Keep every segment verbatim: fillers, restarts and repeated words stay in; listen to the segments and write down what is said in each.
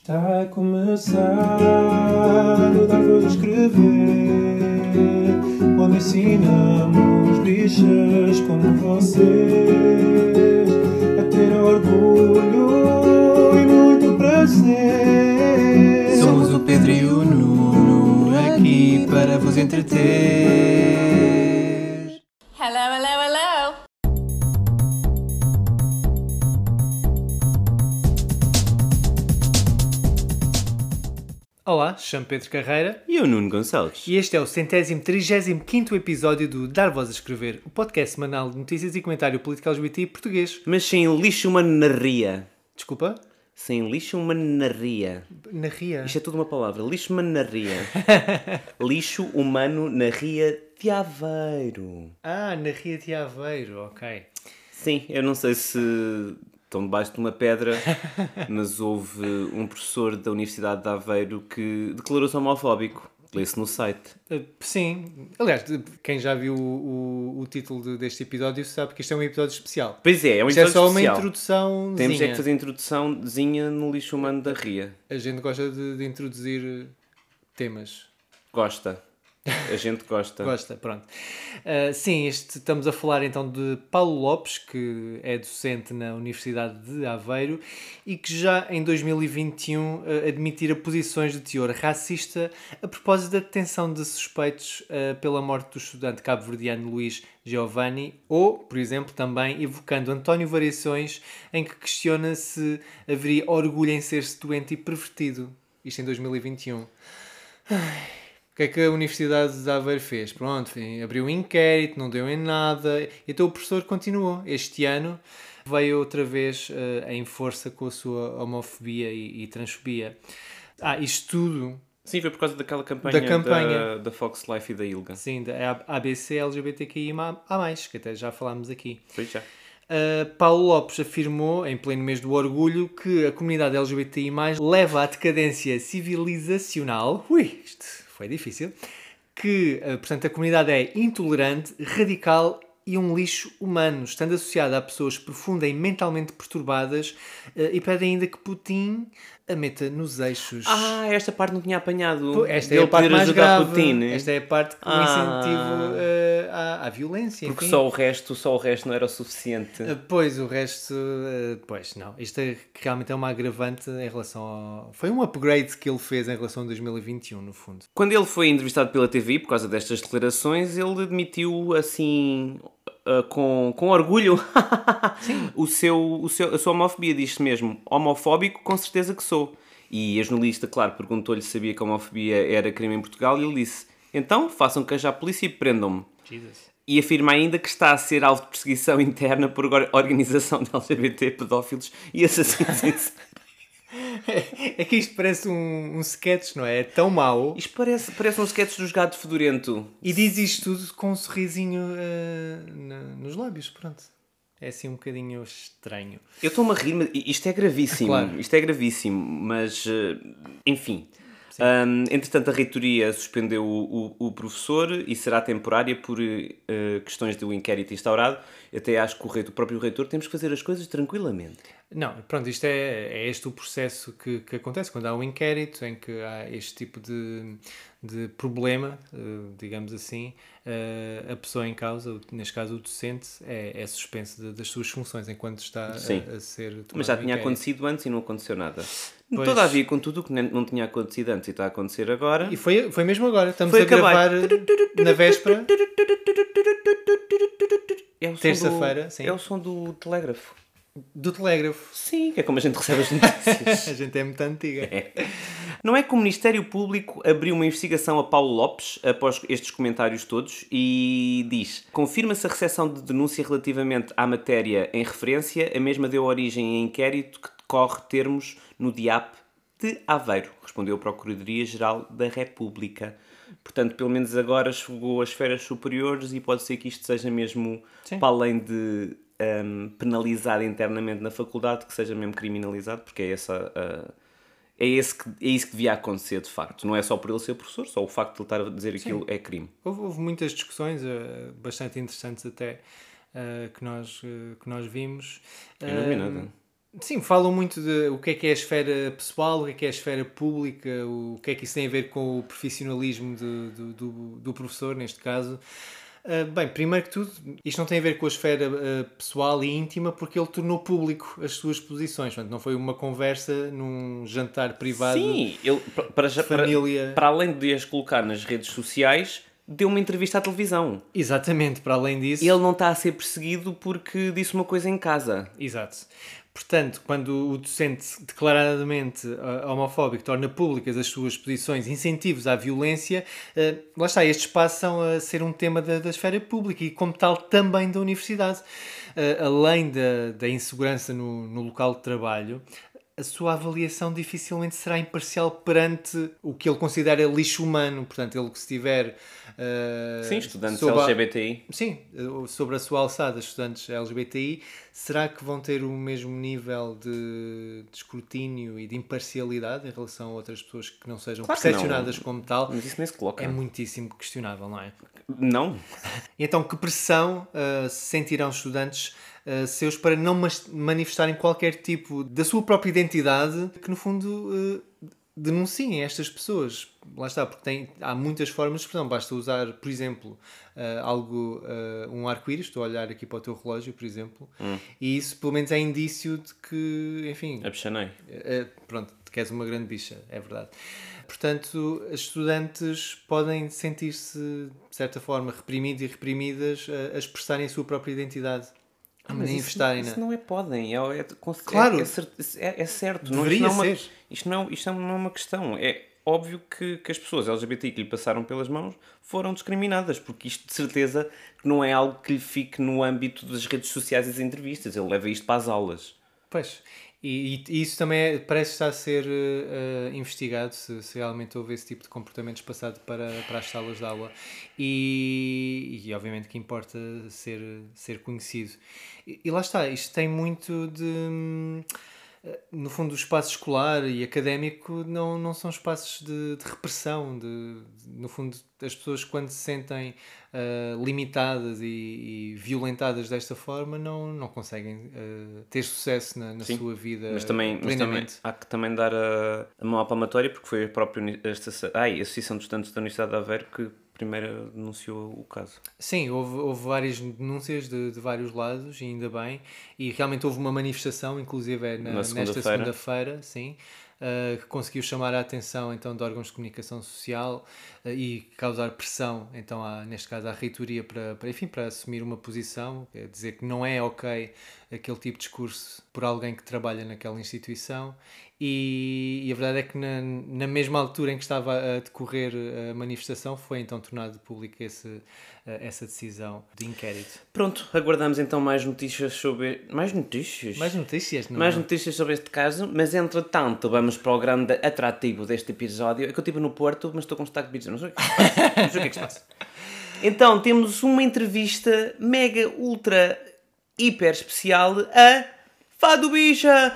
Está a começar o Dar Voz a Escrever, onde ensinamos bichas como vocês a ter orgulho e muito prazer. Somos o Pedro e o Nuno, aqui para vos entreter. Hello, hello, hello! Olá, chamo Pedro Carreira E o Nuno Gonçalves. e este é o centésimo trigésimo quinto episódio do Dar Voz a Escrever, o podcast semanal de notícias e comentário político L G B T português. Mas sem lixo humano na ria. Desculpa? Sem lixo humano na ria. Na ria? Isto é tudo uma palavra. Lixo humano na ria. Lixo humano na ria de Aveiro. Ah, na ria de Aveiro, ok. Sim, eu não sei se estão debaixo de uma pedra, mas houve um professor da Universidade de Aveiro que declarou-se homofóbico. Lê-se no site. Uh, sim, aliás, de- quem já viu o, o, o título de- deste episódio sabe que isto é um episódio especial. Pois é, é um Isto é episódio só uma especial. introdução. Temos é que fazer a introduçãozinha no lixo humano da ria. A gente gosta de, de introduzir temas. Gosta. A gente gosta. Gosta, pronto. Uh, sim, este, estamos a falar então de Paulo Lopes, que é docente na Universidade de Aveiro e que já em dois mil e vinte e um uh, admitira posições de teor racista a propósito da detenção de suspeitos uh, pela morte do estudante cabo-verdiano Luís Giovanni ou, por exemplo, também evocando António Variações, em que questiona se haveria orgulho em ser-se doente e pervertido. Isto em dois mil e vinte e um. O que é que a Universidade de Aveiro fez? Pronto, enfim, abriu um inquérito, não deu em nada. Então o professor continuou. Este ano veio outra vez uh, em força com a sua homofobia e, e transfobia. Ah, isto tudo, Sim, foi por causa daquela campanha Da da, campanha. da Fox Life e da Ilga. sim, da A B C L G B T Q I A mais, que até já falámos aqui. Foi já. Uh, Paulo Lopes afirmou, em pleno mês do orgulho, que a comunidade L G B T I mais, leva à decadência civilizacional. Ui, isto foi difícil. Que, uh, portanto, a comunidade é intolerante, radical e um lixo humano, estando associada a pessoas profunda e mentalmente perturbadas, uh, e pede ainda que Putin a meta nos eixos. Ah, esta parte não tinha apanhado. Pô, esta é Dele a parte poder mais ajudar grave. Putin. Esta é a parte que Ah. incentivo uh, à, à violência. Porque enfim. só o resto, só o resto não era o suficiente. Uh, Pois, o resto, uh, pois, não. Isto é, que realmente é uma agravante em relação ao... Foi um upgrade que ele fez em relação a dois mil e vinte e um, no fundo. Quando ele foi entrevistado pela T V por causa destas declarações, ele admitiu assim, uh, com, com orgulho, o seu, o seu, a sua homofobia. Diz-se mesmo, homofóbico, com certeza que sou. E a jornalista, claro, perguntou-lhe se sabia que a homofobia era crime em Portugal e ele disse, então façam queixa à polícia e prendam-me. Jesus. E afirma ainda que está a ser alvo de perseguição interna por or- organização de L G B T, pedófilos e assassinos em série. É que isto parece um, um sketch, não é? É tão mau. Isto parece, parece um sketch do Gato Fedorento. E diz isto tudo com um sorrisinho uh, na- nos lábios, pronto. É assim um bocadinho estranho. Eu estou-me a rir, mas isto é gravíssimo. Claro. Isto é gravíssimo, mas eh, enfim. Um, entretanto, a reitoria suspendeu o, o, o professor e será temporária por eh, questões do inquérito instaurado. Até acho que o, reitor, o próprio reitor temos que fazer as coisas tranquilamente. Não, pronto, isto é, é este o processo que, que acontece quando há um inquérito em que há este tipo de, de problema, eh, digamos assim, eh, a pessoa em causa, neste caso o docente, é, é suspenso de- das suas funções enquanto está Sim. a, a ser tomado Mas já o tinha inquérito. acontecido antes e não aconteceu nada. Pois. Todavia, com tudo o que não tinha acontecido antes e está a acontecer agora... E foi, foi mesmo agora, estamos Foi a acabar. gravar na véspera, É o som terça-feira, do- sim. É o som do telégrafo. do telégrafo. Sim, que é como a gente recebe as notícias. A gente é muito antiga. Não é que o Ministério Público abriu uma investigação a Paulo Lopes após estes comentários todos e diz: confirma-se a recepção de denúncia relativamente à matéria em referência, a mesma deu origem a inquérito que decorre termos no D I A P de Aveiro, respondeu a Procuradoria-Geral da República. Portanto, pelo menos agora chegou às esferas superiores e pode ser que isto seja mesmo, Sim. para além de um, penalizado internamente na faculdade, que seja mesmo criminalizado, porque é essa... a É, esse que, é isso que devia acontecer, de facto. Não é só por ele ser professor, só o facto de ele estar a dizer aquilo é crime. Houve, houve muitas discussões, uh, bastante interessantes até, uh, que, nós, uh, que nós vimos. Eu não vi Uh, nada. Sim, falam muito de o que é que é a esfera pessoal, o que é que é a esfera pública, o que é que isso tem a ver com o profissionalismo de- do, do, do professor, neste caso. Ah, bem, primeiro que tudo, isto não tem a ver com a esfera ah, pessoal e íntima, porque ele tornou público as suas posições. Portanto, não foi uma conversa num jantar privado. Sim, ele, para, para, já- para- família. para além de as colocar nas redes sociais, deu uma entrevista à televisão. Exatamente, para além disso. Ele não está a ser perseguido porque disse uma coisa em casa. Exato. Portanto, quando o docente declaradamente uh, homofóbico torna públicas as suas posições, incentivos à violência, uh, lá está, estes passam a ser um tema da, da esfera pública e, como tal, também da universidade. Uh, além da, da insegurança no, no local de trabalho, a sua avaliação dificilmente será imparcial perante o que ele considera lixo humano. Portanto, ele que estiver... Uh, Sim, estudantes sob a- L G B T I. Sim, uh, sobre a sua alçada, estudantes L G B T I, será que vão ter o mesmo nível de, de escrutínio e de imparcialidade em relação a outras pessoas que não sejam Claro que não. percepcionadas como tal? Mas isso nem se coloca. É muitíssimo questionável, não é? Não. Então, que pressão uh, sentirão os estudantes uh, seus para não mas- manifestarem qualquer tipo da sua própria identidade que, no fundo, uh, denunciem estas pessoas? Lá está, porque tem, há muitas formas de expressão. Basta usar, por exemplo, uh, algo, uh, um arco-íris. Estou a olhar aqui para o teu relógio, por exemplo, Hum. e isso, pelo menos, é indício de que, enfim, Abchanei. é, pronto, que és uma grande bicha, é verdade. Portanto, as estudantes podem sentir-se, de certa forma, reprimidos e reprimidas a, a expressarem a sua própria identidade, a Mas isso, manifestarem-na. isso não é podem, é, é, é, Claro. é, cer- é- é certo. Deveria não, isto não é uma, ser. Isto não, isto não é uma questão. É óbvio que, que as pessoas L G B T I que lhe passaram pelas mãos foram discriminadas, porque isto de certeza que não é algo que lhe fique no âmbito das redes sociais e das entrevistas. Ele leva isto para as aulas. Pois, e, e isso também é- parece estar a ser eh, eh, investigado, se, se realmente houve esse tipo de comportamentos passado para, para as salas de aula. E, e obviamente que importa ser, ser conhecido. E, e lá está, isto tem muito de... hum, eh, No fundo, o espaço escolar e académico não, não são espaços de, de repressão. De, de- no fundo, as pessoas, quando se sentem ah, limitadas e, e violentadas desta forma, não, não conseguem ah, ter sucesso na, na Sim, sua vida Mas também, mas também plenamente. há que também dar a, a mão à palmatória, porque foi a própria uni- esta, ai, a Associação de Estudantes da Universidade de Aveiro que primeiro denunciou o caso. Sim, houve, houve várias denúncias de, de vários lados, e ainda bem, e realmente houve uma manifestação, inclusive é na, Na nesta segunda-feira. segunda-feira, sim, ah, que conseguiu chamar a atenção então de órgãos de comunicação social ah, e causar pressão, então, à, neste caso, à reitoria para, para, enfim, para assumir uma posição, quer dizer que não é ok aquele tipo de discurso por alguém que trabalha naquela instituição. E, e a verdade é que na, na mesma altura em que estava a decorrer a manifestação foi então tornado público esse, essa decisão de inquérito. Pronto, aguardamos então mais notícias sobre... Mais notícias? Mais notícias, não Mais é? notícias sobre este caso, mas entretanto vamos para o grande atrativo deste episódio. É que eu estive no Porto, mas estou com sotaque de Bidzão, não sei o que se passa. Não sei o que é que se passa. Então, temos uma entrevista mega, ultra, hiper especial a Fado Bicha.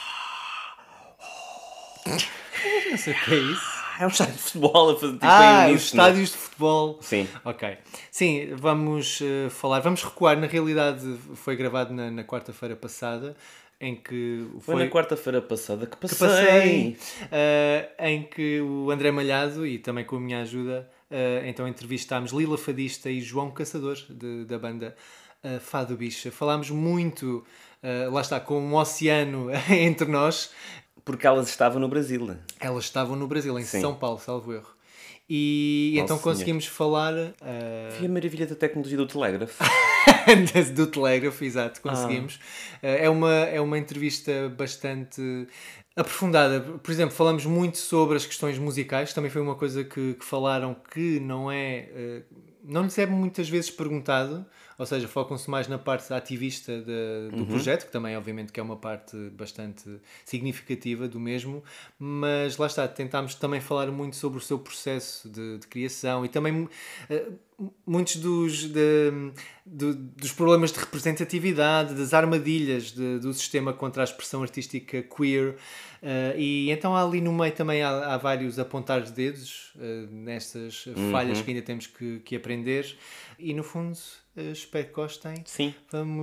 Não sei o que é isso. É um estádio de futebol a fazer tipo Ah, em os uníssono. estádios de futebol. Sim. Ok. Sim, vamos eh, falar, vamos recuar. Na realidade, foi gravado na, na quarta-feira passada, em que Foi, na quarta-feira passada que que passei. passei, eh, em que o André Malhado, e também com a minha ajuda, eh, então entrevistámos Lila Fadista e João Caçador, de- da banda eh, Fado Bicha. Falámos muito, eh, lá está, com um oceano entre nós. Porque elas estavam no Brasil. Elas estavam no Brasil, em Sim. São Paulo, salvo erro. E Nossa então Senhora. conseguimos falar eh, Vi a maravilha da tecnologia do telégrafo. do telégrafo, exato, conseguimos. Eh, É, uma, é uma entrevista bastante aprofundada. Por exemplo, falamos muito sobre as questões musicais, também foi uma coisa que, que falaram que não é... eh, não lhes é muitas vezes perguntado, ou seja, focam-se mais na parte ativista de- do projeto, que também obviamente que é uma parte bastante significativa do mesmo, mas lá está, tentámos também falar muito sobre o seu processo de, de criação e também eh, muitos dos, de- do- dos problemas de representatividade, das armadilhas de- do sistema contra a expressão artística queer. eh, e então ali no meio também há, há vários apontar de dedos eh, nestas falhas que ainda temos que, que aprender, e no fundo eh, espero que gostem. Sim. Vamos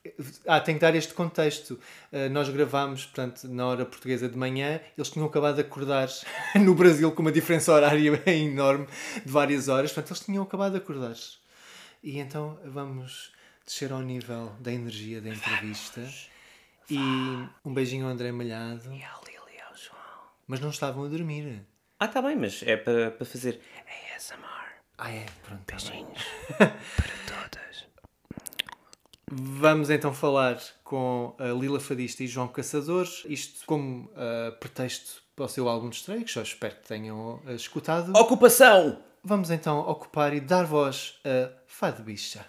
Ah, tenho que dar este contexto. Uh, nós gravámos, portanto, na hora portuguesa de manhã, eles tinham acabado de acordar no Brasil com uma diferença horária enorme de várias horas, portanto, eles tinham acabado de acordar. E então vamos descer ao nível da energia da entrevista. Vamos, e um beijinho ao André Malhado. E ao Lili e ao João. Mas não estavam a dormir. Ah, está bem, mas é para, para fazer A S M R. Ah, é? Pronto, tá. Beijinhos para todas. Vamos então falar com a Lila Fadista e João Caçador, isto como uh, pretexto para o seu álbum de estreia, que já espero que tenham uh, escutado. Ocupação! Vamos então ocupar e dar voz a Fado Bicha.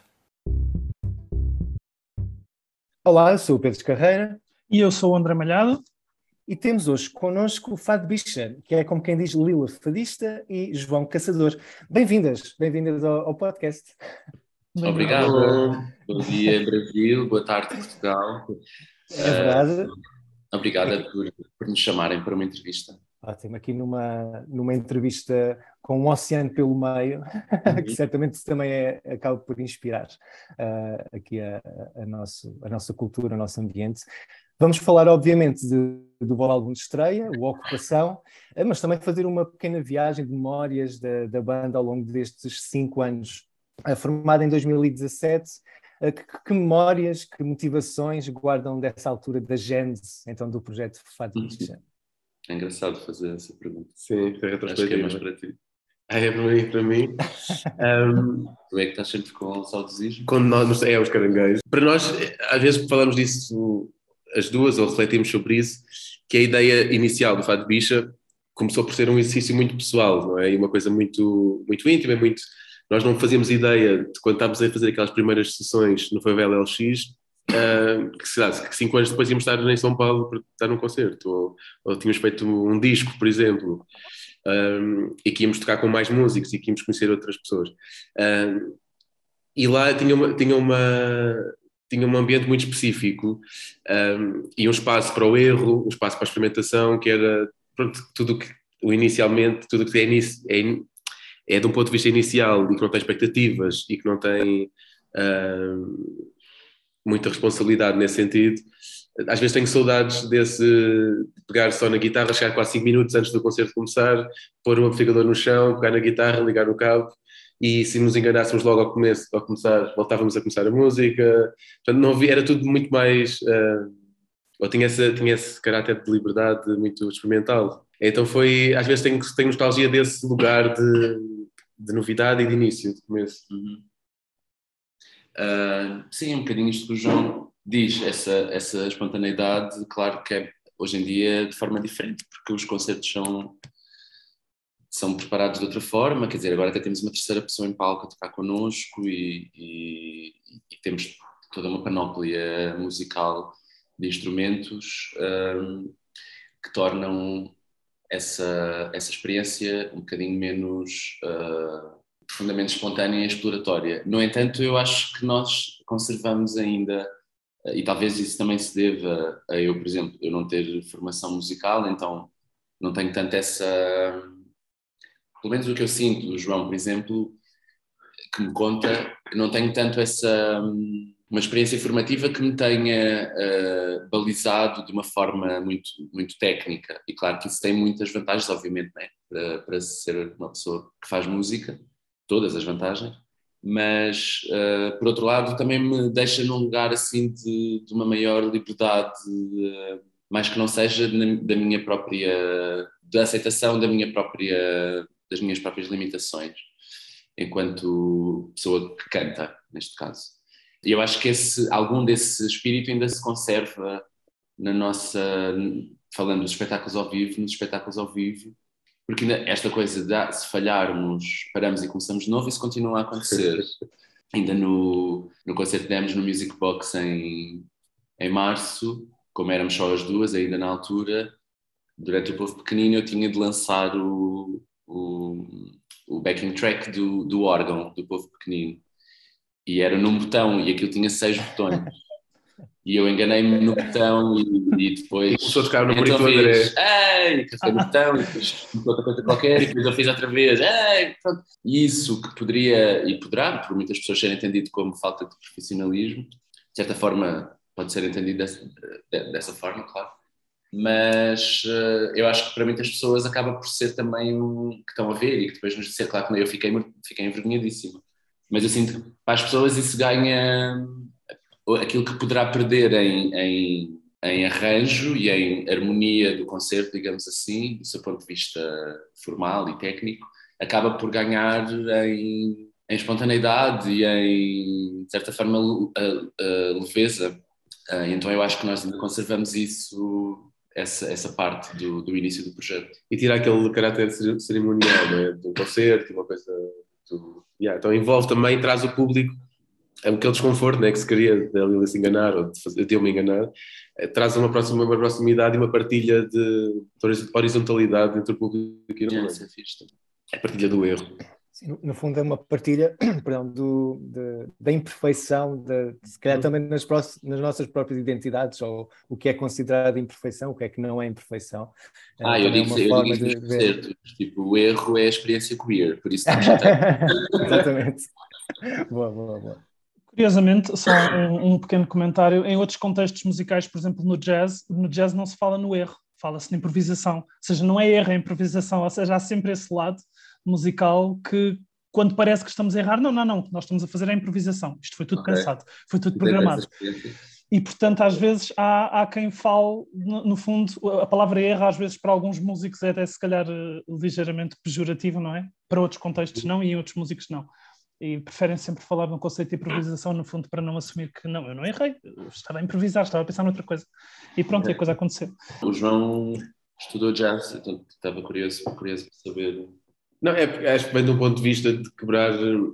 Olá, eu sou o Pedro Carreira. E eu sou o André Malhado. E temos hoje connosco o Fado Bicha, que é como quem diz Lila Fadista e João Caçador. Bem-vindas, bem-vindas ao, ao podcast. Obrigado. Bom dia, Brasil. Boa tarde, Portugal. É verdade. Uh, obrigada por, por nos chamarem para uma entrevista. Ótimo, aqui numa, numa entrevista com um oceano pelo meio, uhum. que certamente também é, acaba por inspirar uh, aqui a, a, nosso, a nossa cultura, o nosso ambiente. Vamos falar, obviamente, de, do álbum de estreia, o Ocupação, mas também fazer uma pequena viagem de memórias da, da banda ao longo destes cinco anos. Formada em dois mil e dezassete, que, que memórias, que motivações guardam dessa altura da gênese, então, do projeto Fado Bicha? É engraçado fazer essa pergunta. Sim, foi retrospectiva. Acho que é mais para ti. Ah, é para mim, para mim. um, Tu é que estás sempre com saudosismo? Quando nós, é, os caranguejos. Para nós, às vezes falamos disso as duas, ou refletimos sobre isso, que a ideia inicial do Fado Bicha começou por ser um exercício muito pessoal, não é? E uma coisa muito, muito íntima, muito... Nós não fazíamos ideia de quando estávamos a fazer aquelas primeiras sessões no Favela L X, uh, que, lá, que cinco anos depois íamos estar em São Paulo para estar num concerto, ou, ou tínhamos feito um disco, por exemplo, um, e que íamos tocar com mais músicos e que íamos conhecer outras pessoas. Um, e lá tinha, uma, tinha, uma, tinha um ambiente muito específico um, e um espaço para o erro, um espaço para a experimentação, que era pronto, tudo que o inicialmente, tudo que é, inicio, é é de um ponto de vista inicial e que não tem expectativas e que não tem uh, muita responsabilidade nesse sentido. Às vezes tenho saudades desse de pegar só na guitarra, chegar quase cinco minutos antes do concerto começar, pôr um amplificador no chão, pegar na guitarra, ligar o cabo e se nos enganássemos logo ao, começo, ao começar, voltávamos a começar a música. Portanto, não havia, era tudo muito mais... Uh, ou tinha esse, tinha esse caráter de liberdade muito experimental. Então foi, às vezes tenho, tenho nostalgia desse lugar de, de novidade e de início, de começo. Uhum. Uh, sim, um bocadinho isto que o João diz, essa, essa espontaneidade, claro que é hoje em dia de forma diferente, porque os concertos são, são preparados de outra forma, quer dizer, agora até temos uma terceira pessoa em palco a tocar connosco e, e, e temos toda uma panóplia musical de instrumentos um, que tornam essa, essa experiência um bocadinho menos uh, profundamente espontânea e exploratória. No entanto, eu acho que nós conservamos ainda, uh, e talvez isso também se deva a eu, por exemplo, eu não ter formação musical, então não tenho tanto essa... Pelo menos o que eu sinto, o João, por exemplo, que me conta, não tenho tanto essa... Um, uma experiência formativa que me tenha uh, balizado de uma forma muito, muito técnica. E claro que isso tem muitas vantagens, obviamente, né? para, para ser uma pessoa que faz música, todas as vantagens, mas, uh, por outro lado, também me deixa num lugar assim de, de uma maior liberdade, uh, mais que não seja na, da minha própria, da aceitação da minha própria, das minhas próprias limitações, enquanto pessoa que canta, neste caso. E eu acho que esse, algum desse espírito ainda se conserva na nossa, falando dos espetáculos ao vivo, nos espetáculos ao vivo, porque ainda esta coisa de se falharmos, paramos e começamos de novo, isso continua a acontecer. Ainda no, no concerto que demos no Music Box em, em março, como éramos só as duas, ainda na altura, durante o Povo Pequenino, eu tinha de lançar o, o, o backing track do, do órgão do Povo Pequenino. E era num botão, e aquilo tinha seis botões. E eu enganei-me no botão e, e depois... E começou a tocar no então monitor, fiz, ei, carreguei no botão, e depois outra coisa qualquer, e depois eu fiz outra vez, ei, pronto. E isso que poderia, e poderá, por muitas pessoas ser entendido como falta de profissionalismo, de certa forma pode ser entendido dessa, dessa forma, claro, mas uh, eu acho que para muitas pessoas acaba por ser também um, que estão a ver e que depois nos disser, claro que eu fiquei, fiquei envergonhadíssimo, mas eu sinto que para as pessoas isso ganha aquilo que poderá perder em, em, em arranjo e em harmonia do concerto, digamos assim, do seu ponto de vista formal e técnico, acaba por ganhar em, em espontaneidade e em, de certa forma, a, a leveza. Então eu acho que nós ainda conservamos isso, essa, essa parte do, do início do projeto. E tirar aquele caráter cerimonial, não é? Do concerto, uma coisa... Do... Yeah, então envolve também, traz o público aquele desconforto, né, que se queria de Lili se enganar ou de, fazer, de eu me enganar, eh, traz uma, próxima, uma proximidade e uma partilha de, de horizontalidade entre o público e o Yeah, público. É a partilha do erro. Sim, no, no fundo é uma partilha perdão, do, de, da imperfeição, de, se calhar também nas, próximos, nas nossas próprias identidades, ou o que é considerado imperfeição, o que é que não é imperfeição. Ah, é, eu digo, uma eu forma digo de ver. ver. Tipo, o erro é a experiência queer, por isso estamos a Exatamente. Boa, boa, boa. Curiosamente, só um, um pequeno comentário, em outros contextos musicais, por exemplo no jazz, no jazz não se fala no erro, fala-se de improvisação, ou seja, não é erro, é improvisação, ou seja, há sempre esse lado musical que quando parece que estamos a errar, não, não, não, nós estamos a fazer a improvisação, isto foi tudo okay. pensado, foi tudo programado. E, portanto, às vezes há, há quem fale, no, no fundo, a palavra erro, às vezes para alguns músicos é até se calhar ligeiramente pejorativa, não é? Para outros contextos não e em outros músicos não. E preferem sempre falar no conceito de improvisação, no fundo, para não assumir que não, eu não errei, eu estava a improvisar, estava a pensar noutra coisa. E pronto, é. e a coisa aconteceu. O João estudou jazz, então estava curioso, curioso para saber... Não, é, acho que vem de um ponto de vista de quebrar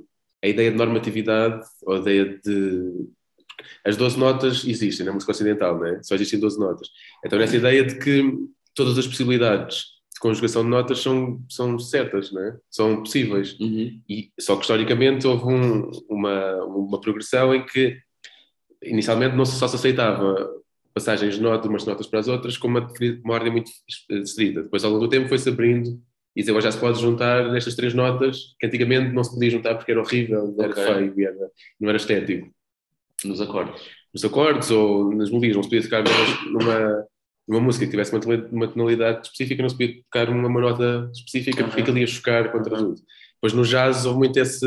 a ideia de normatividade, ou a ideia de... As doze notas existem na música ocidental, não é? Só existem doze notas. Então, nessa ideia de que todas as possibilidades de conjugação de notas são, são certas, não é? São possíveis. Uhum. E, só que, historicamente, houve um, uma, uma progressão em que, inicialmente, não só se aceitava passagens de notas, umas notas para as outras, com uma, uma ordem muito estrita. Depois, ao longo do tempo, foi-se abrindo e dizer, agora já se pode juntar nestas três notas, que antigamente não se podia juntar porque era horrível, era okay. feio, e era, não era estético. Nos acordes. Nos acordes ou nas melodias, não se podia tocar numa, numa música que tivesse uma, uma tonalidade específica, não se podia tocar uma, uma nota específica, porque aquilo ia chocar contra tudo. Depois no jazz houve muito esse,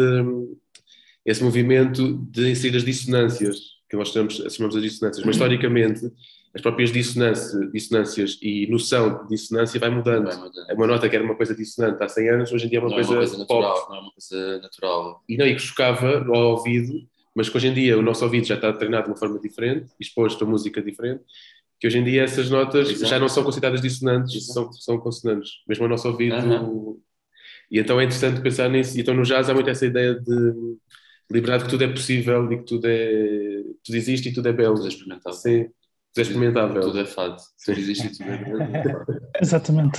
esse movimento de inserir as dissonâncias, que nós chamamos, chamamos as dissonâncias, mas historicamente as próprias dissonâncias, dissonâncias e noção de dissonância vai mudando. vai mudando. É uma nota que era uma coisa dissonante há cem anos, hoje em dia é uma, não coisa, é uma coisa natural, pop. Não é uma coisa natural. E não, e que chocava ao ouvido, mas que hoje em dia o nosso ouvido já está treinado de uma forma diferente, exposto a música diferente, que hoje em dia essas notas Exato. já não são consideradas dissonantes, são, são consonantes, mesmo ao nosso ouvido. Uh-huh. E então é interessante pensar nisso. E então no jazz há muito essa ideia de liberdade, que tudo é possível e que tudo, é, tudo existe e tudo é belo. Tudo é experimentável. Sim, tudo é experimentável. Tudo é fado. Tudo existe e tudo é belo. Exatamente.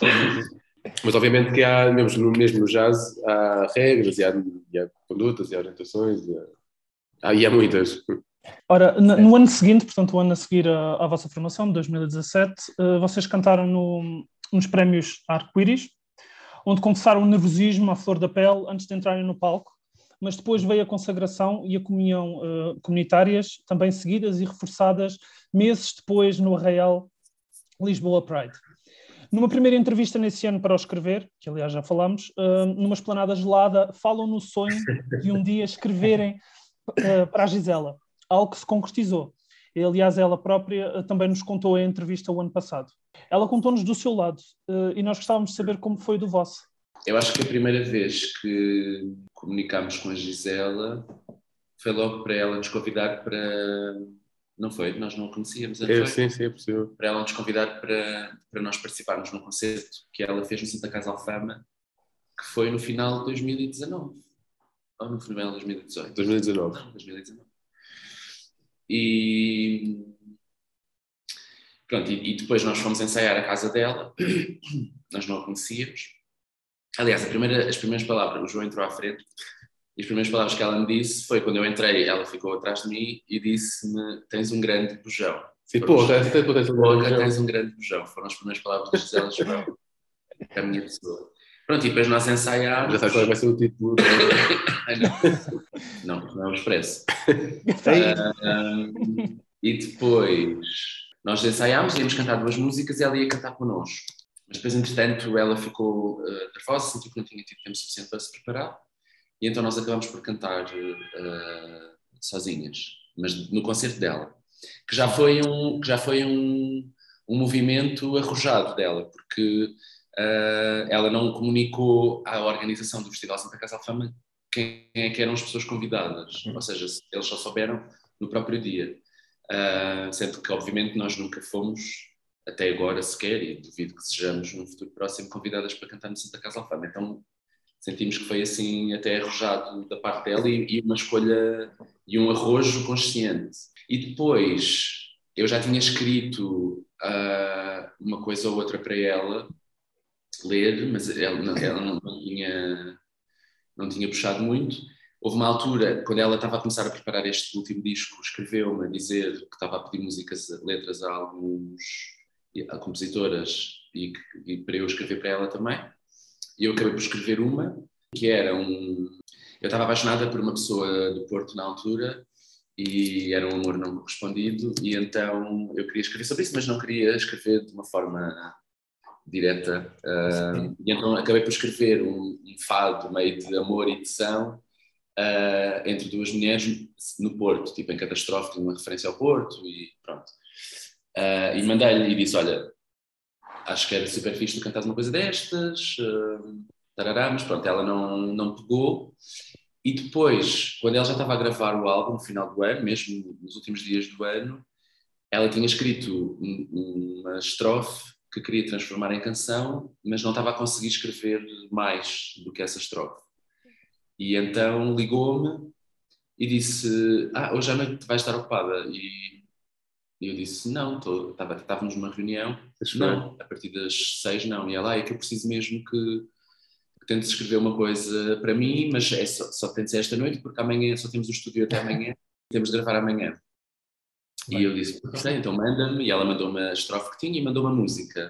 Mas obviamente que há, mesmo no, mesmo no jazz, há regras e há, e há condutas e há orientações e há... Ah, e há muitas. Ora, no ano seguinte, portanto, o ano a seguir à, à vossa formação, de dois mil e dezassete, uh, vocês cantaram no, nos prémios Arco-Íris, onde confessaram o nervosismo à flor da pele antes de entrarem no palco, mas depois veio a consagração e a comunhão uh, comunitárias, também seguidas e reforçadas meses depois no Arraial Lisboa Pride. Numa primeira entrevista nesse ano para o Escrever, que aliás já falámos, uh, numa esplanada gelada, falam no sonho de um dia escreverem Uh, para a Gisela, algo que se concretizou. E, aliás, ela própria uh, também nos contou a entrevista o ano passado. Ela contou-nos do seu lado uh, e nós gostávamos de saber como foi do vosso. Eu acho que a primeira vez que comunicámos com a Gisela foi logo para ela nos convidar para... Não foi? Nós não a conhecíamos. É, sim, sim, é possível. Para ela nos convidar para, para nós participarmos num concerto que ela fez no Santa Casa Alfama, que foi no final de dois mil e dezanove. Ou no final de dois mil e dezoito? dois mil e dezanove. Não, dois mil e dezanove. E... Pronto, e, e depois nós fomos ensaiar a casa dela, nós não a conhecíamos. Aliás, a primeira, as primeiras palavras, o João entrou à frente, e as primeiras palavras que ela me disse foi quando eu entrei, ela ficou atrás de mim e disse-me: tens um grande bujão. Sim, porra, tens, porra, tens um grande bujão. Foram as primeiras palavras da Gisela João, a minha pessoa. Pronto, e depois nós ensaiámos. Já sabes qual vai ser o título? Não, não é o Expresso. uh, e depois nós ensaiámos, íamos cantar duas músicas e ela ia cantar connosco. Mas depois, entretanto, ela ficou uh, nervosa, sentiu que não tinha tido tempo suficiente para se preparar. E então nós acabamos por cantar uh, sozinhas, mas no concerto dela. Que já foi um, que já foi um, um movimento arrojado dela, porque uh, ela não comunicou à organização do Festival Santa Casa Alfama quem é que eram as pessoas convidadas. Ou seja, eles só souberam no próprio dia. Uh, sendo que, obviamente, nós nunca fomos, até agora sequer, e duvido que sejamos num futuro próximo, convidadas para cantar no Santa Casa Alfama. Então sentimos que foi assim até arrojado da parte dela e, e uma escolha e um arrojo consciente. E depois eu já tinha escrito uh, uma coisa ou outra para ela ler, mas ela, não, ela não, não, tinha, não tinha puxado muito. Houve uma altura, quando ela estava a começar a preparar este último disco, escreveu-me a dizer que estava a pedir músicas, letras a alguns a compositoras e, e para eu escrever para ela também. E eu acabei por escrever uma, que era um... Eu estava apaixonada por uma pessoa do Porto na altura e era um amor não correspondido e então eu queria escrever sobre isso, mas não queria escrever de uma forma direta. Uh, e então acabei por escrever um, um fado meio de amor e tensão uh, entre duas mulheres no Porto, tipo em Catástrofe, tinha uma referência ao Porto e pronto. Uh, e mandei-lhe e disse, olha, acho que era super fixe tu cantares uma coisa destas, uh, tarará, mas pronto, ela não, não pegou. E depois, quando ela já estava a gravar o álbum, no final do ano, mesmo nos últimos dias do ano, ela tinha escrito um, uma estrofe que queria transformar em canção, mas não estava a conseguir escrever mais do que essa estrofe. E então ligou-me e disse, ah, hoje à noite vais estar ocupada. E E eu disse, não, tô, tava, estávamos numa reunião, não, a partir das seis não. E ela, ah, é que eu preciso mesmo que, que tentes escrever uma coisa para mim, mas é só, só tem de ser esta noite, porque amanhã só temos o estúdio até amanhã, temos de gravar amanhã. Bem. E eu disse, ok, então manda-me, e ela mandou-me a estrofe que tinha e mandou uma música,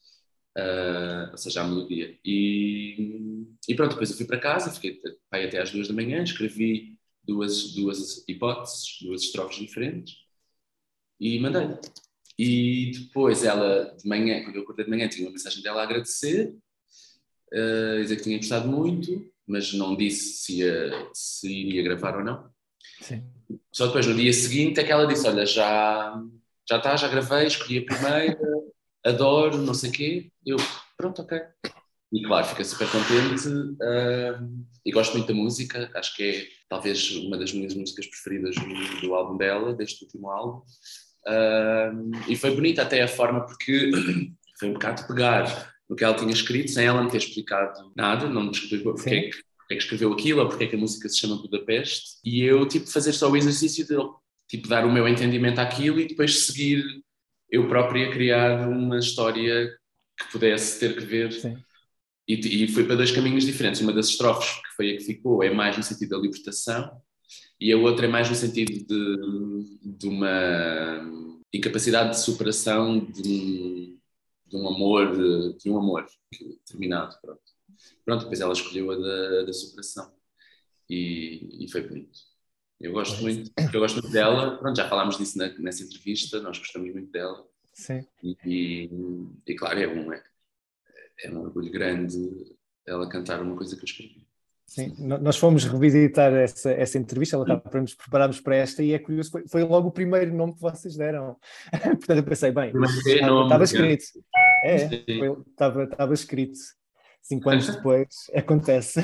uh, ou seja, a melodia. E, e pronto, depois eu fui para casa, fiquei pai, até às duas da manhã, escrevi duas, duas hipóteses, duas estrofes diferentes, e mandei. E depois ela, de manhã, quando eu acordei de manhã, tinha uma mensagem dela a agradecer, uh, dizer que tinha gostado muito, mas não disse se, ia, se iria gravar ou não. Sim. Só depois, no dia seguinte, é que ela disse, olha, já, já está, já gravei, escolhi a primeira, adoro, não sei o quê. Eu, pronto, ok. E claro, fiquei super contente uh, e gosto muito da música, acho que é talvez uma das minhas músicas preferidas do, do álbum dela, deste último álbum. Uh, e foi bonita até a forma, porque foi um bocado pegar no que ela tinha escrito sem ela me ter explicado nada, não me explicou porque é, que, porque é que escreveu aquilo ou porque é que a música se chama Budapeste, e eu tipo fazer só o exercício de tipo, dar o meu entendimento àquilo e depois seguir eu própria criar uma história que pudesse ter que ver. Sim. E, e foi para dois caminhos diferentes. Uma das estrofes, que foi a que ficou, é mais no sentido da libertação, e a outra é mais no sentido de, de uma incapacidade de superação de um, de um amor, de um amor terminado. Pronto, pronto depois ela escolheu a da, da superação e, e foi bonito. Eu gosto muito, eu gosto muito dela. Pronto, já falámos disso na, nessa entrevista, nós gostamos muito dela. Sim. E, e, e claro, é um, é, é um orgulho grande ela cantar uma coisa que eu escrevi. Sim, nós fomos revisitar essa, essa entrevista, ela estava para nos prepararmos para esta e é curioso, foi, foi logo o primeiro nome que vocês deram. Portanto, eu pensei, bem, estava, estava escrito. É, foi, estava, estava escrito. Cinco anos depois, acontece.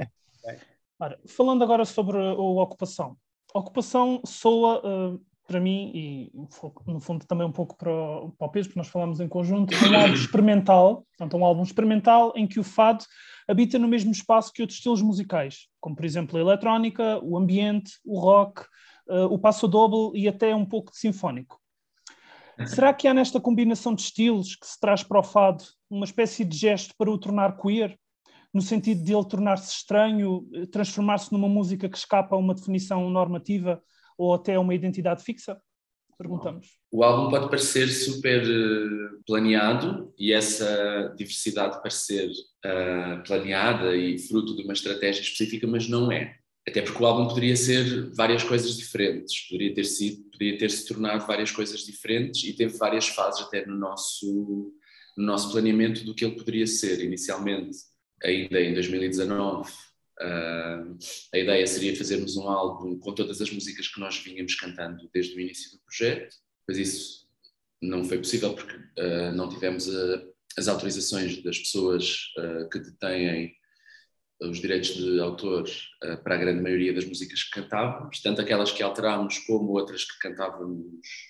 Ora, falando agora sobre a, a ocupação. A ocupação soa, uh, para mim, e no fundo também um pouco para o, para o Pedro, porque nós falamos em conjunto, um álbum experimental, portanto um álbum experimental em que o fado habita no mesmo espaço que outros estilos musicais, como por exemplo a eletrónica, o ambiente, o rock, uh, o passo-doble e até um pouco de sinfónico. Será que há nesta combinação de estilos que se traz para o fado uma espécie de gesto para o tornar queer, no sentido de ele tornar-se estranho, transformar-se numa música que escapa a uma definição normativa ou até a uma identidade fixa? Perguntamos. O álbum pode parecer super uh, planeado e essa diversidade parecer uh, planeada e fruto de uma estratégia específica, mas não é. Até porque o álbum poderia ser várias coisas diferentes, poderia ter sido, poderia ter se tornado várias coisas diferentes e teve várias fases até no nosso, no nosso planeamento do que ele poderia ser. Inicialmente, ainda em dois mil e dezanove, uh, a ideia seria fazermos um álbum com todas as músicas que nós vínhamos cantando desde o início do projeto, mas isso não foi possível porque uh, não tivemos a, as autorizações das pessoas uh, que detêm os direitos de autor uh, para a grande maioria das músicas que cantávamos, tanto aquelas que alterámos como outras que cantávamos,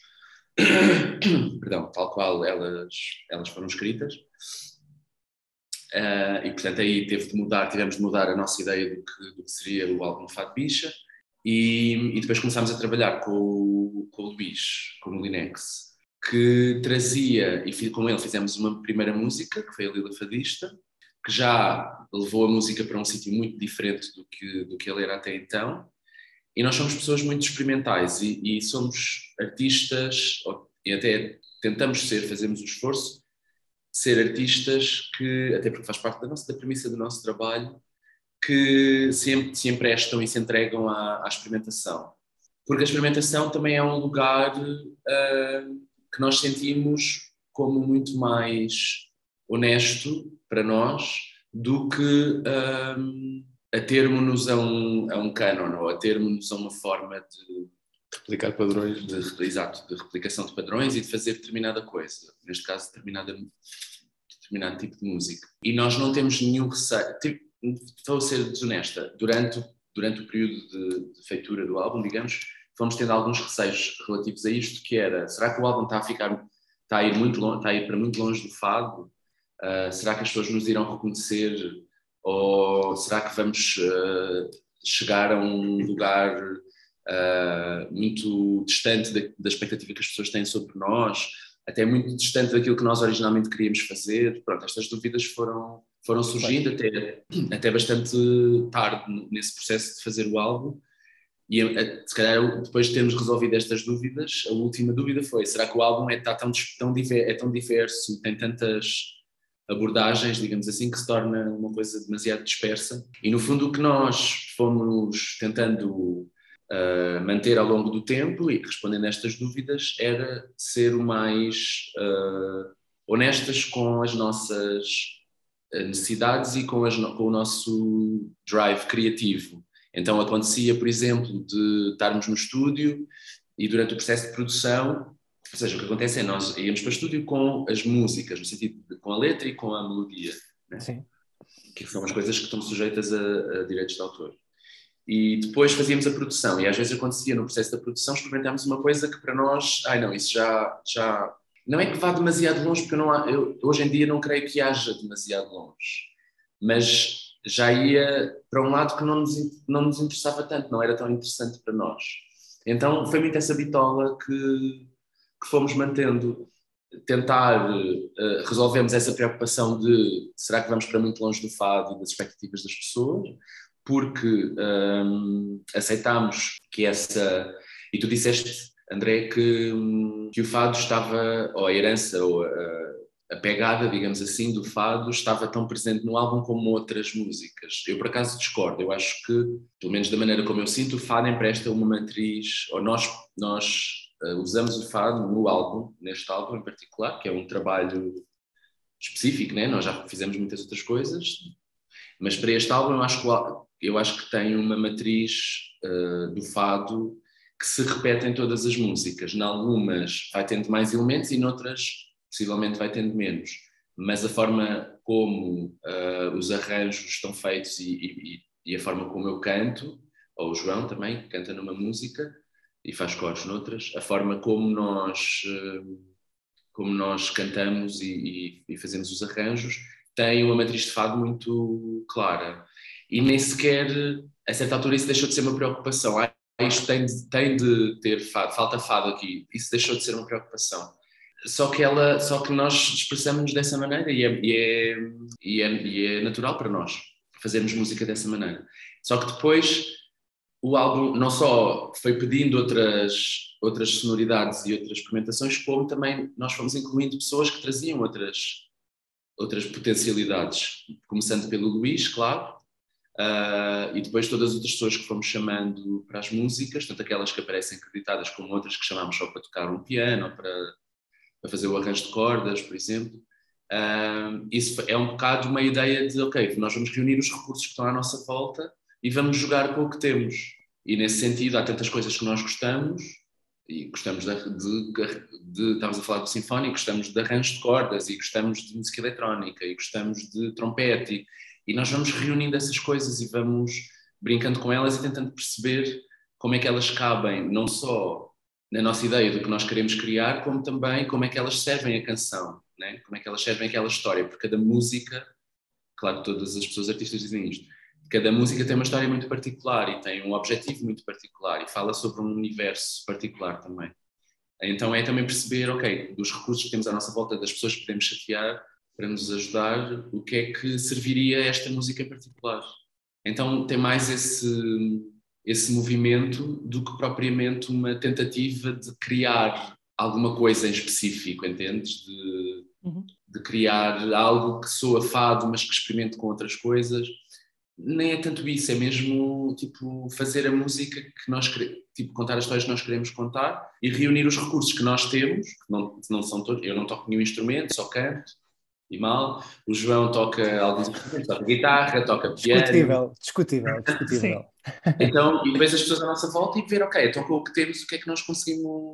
perdão, tal qual elas, elas foram escritas. Uh, e portanto aí teve de mudar, tivemos de mudar a nossa ideia do que, do que seria o álbum Fado Bicha e, e depois começámos a trabalhar com o, com o Luís, com o Linex, que trazia, e com ele fizemos uma primeira música, que foi a Lila Fadista, que já levou a música para um sítio muito diferente do que, do que ele era até então. E nós somos pessoas muito experimentais e, e somos artistas, e até tentamos ser, fazemos o esforço, de ser artistas que, até porque faz parte da, nossa, da premissa do nosso trabalho, que sempre se emprestam e se entregam à, à experimentação. Porque a experimentação também é um lugar uh, que nós sentimos como muito mais honesto para nós do que um, a termos-nos a um, a um canon ou a termos-nos a uma forma de replicar padrões, de, de, exato, de replicação de padrões e de fazer determinada coisa, neste caso determinada, determinado tipo de música. E nós não temos nenhum receio, tipo, estou a ser desonesta, durante, durante o período de, de feitura do álbum, digamos, fomos tendo alguns receios relativos a isto, que era, será que o álbum está a ficar, está a ir, muito longe, está a ir para muito longe do fado? Uh, será que as pessoas nos irão reconhecer ou será que vamos uh, chegar a um lugar uh, muito distante da, da expectativa que as pessoas têm sobre nós, até muito distante daquilo que nós originalmente queríamos fazer? Pronto, estas dúvidas foram, foram surgindo até, até bastante tarde nesse processo de fazer o álbum e se calhar depois de termos resolvido estas dúvidas, a última dúvida foi, será que o álbum é, está tão, tão, é tão diverso, tem tantas abordagens, digamos assim, que se torna uma coisa demasiado dispersa. E no fundo o que nós fomos tentando uh, manter ao longo do tempo e respondendo a estas dúvidas era ser o mais uh, honestas com as nossas necessidades e com, as, com o nosso drive criativo. Então acontecia, por exemplo, de estarmos no estúdio e durante o processo de produção, ou seja, o que acontece é nós íamos para o estúdio com as músicas, no sentido de com a letra e com a melodia, né? Sim. Que são as coisas que estão sujeitas a, a direitos de autor. E depois fazíamos a produção, e às vezes acontecia no processo da produção, experimentámos uma coisa que para nós, ai não, isso já, já não é que vá demasiado longe, porque eu não, eu, hoje em dia não creio que haja demasiado longe, mas já ia para um lado que não nos, não nos interessava tanto, não era tão interessante para nós. Então foi muito essa bitola que que fomos mantendo, tentar, uh, resolvemos essa preocupação de será que vamos para muito longe do fado e das expectativas das pessoas, porque um, aceitámos que essa, e tu disseste, André, que, um, que o fado estava, ou a herança, ou a, a pegada, digamos assim, do fado estava tão presente no álbum como outras músicas. Eu por acaso discordo, eu acho que, pelo menos da maneira como eu sinto, o fado empresta uma matriz, ou nós, nós Uh, usamos o fado no álbum, neste álbum em particular, que é um trabalho específico, né? Nós já fizemos muitas outras coisas, mas para este álbum eu acho que, eu acho que tem uma matriz uh, do fado que se repete em todas as músicas. Em algumas vai tendo mais elementos e noutras possivelmente vai tendo menos, mas a forma como uh, os arranjos estão feitos e, e, e a forma como eu canto, ou o João também, que canta numa música, e faz coros noutras, a forma como nós, como nós cantamos e, e, e fazemos os arranjos tem uma matriz de fado muito clara. E nem sequer, a certa altura, isso deixou de ser uma preocupação. Ah, isto tem de, tem de ter fado, falta fado aqui. Isso deixou de ser uma preocupação. Só que, ela, só que nós expressamos-nos dessa maneira e é, e, é, e, é, e é natural para nós fazermos música dessa maneira. Só que depois... o álbum não só foi pedindo outras, outras sonoridades e outras experimentações, como também nós fomos incluindo pessoas que traziam outras, outras potencialidades, começando pelo Luís, claro, uh, e depois todas as outras pessoas que fomos chamando para as músicas, tanto aquelas que aparecem acreditadas como outras que chamámos só para tocar um piano ou para, para fazer o arranjo de cordas, por exemplo. Uh, isso é um bocado uma ideia de, ok, nós vamos reunir os recursos que estão à nossa volta e vamos jogar com o que temos. E nesse sentido há tantas coisas que nós gostamos, e gostamos de, de, de estamos a falar do sinfónico, gostamos de arranjos de cordas, e gostamos de música eletrónica, e gostamos de trompete, e, e nós vamos reunindo essas coisas e vamos brincando com elas e tentando perceber como é que elas cabem, não só na nossa ideia do que nós queremos criar, como também como é que elas servem a canção, né? Como é que elas servem aquela história, porque cada música, claro que todas as pessoas artistas dizem isto, cada música tem uma história muito particular e tem um objetivo muito particular e fala sobre um universo particular também. Então é também perceber, ok, dos recursos que temos à nossa volta, das pessoas que podemos chatear para nos ajudar, o que é que serviria esta música em particular. Então tem mais esse, esse movimento do que propriamente uma tentativa de criar alguma coisa em específico, entendes? De, uhum. de criar algo que soa fado, mas que experimente com outras coisas. Nem é tanto isso, é mesmo tipo, fazer a música que nós queremos, tipo, contar as histórias que nós queremos contar e reunir os recursos que nós temos, que não, não são todos, eu não toco nenhum instrumento, só canto e mal, o João toca alguns instrumentos, toca guitarra, toca piano. Discutível, discutível, discutível. Então, e depois as pessoas à nossa volta e ver, ok, então com o que temos, o que é que nós conseguimos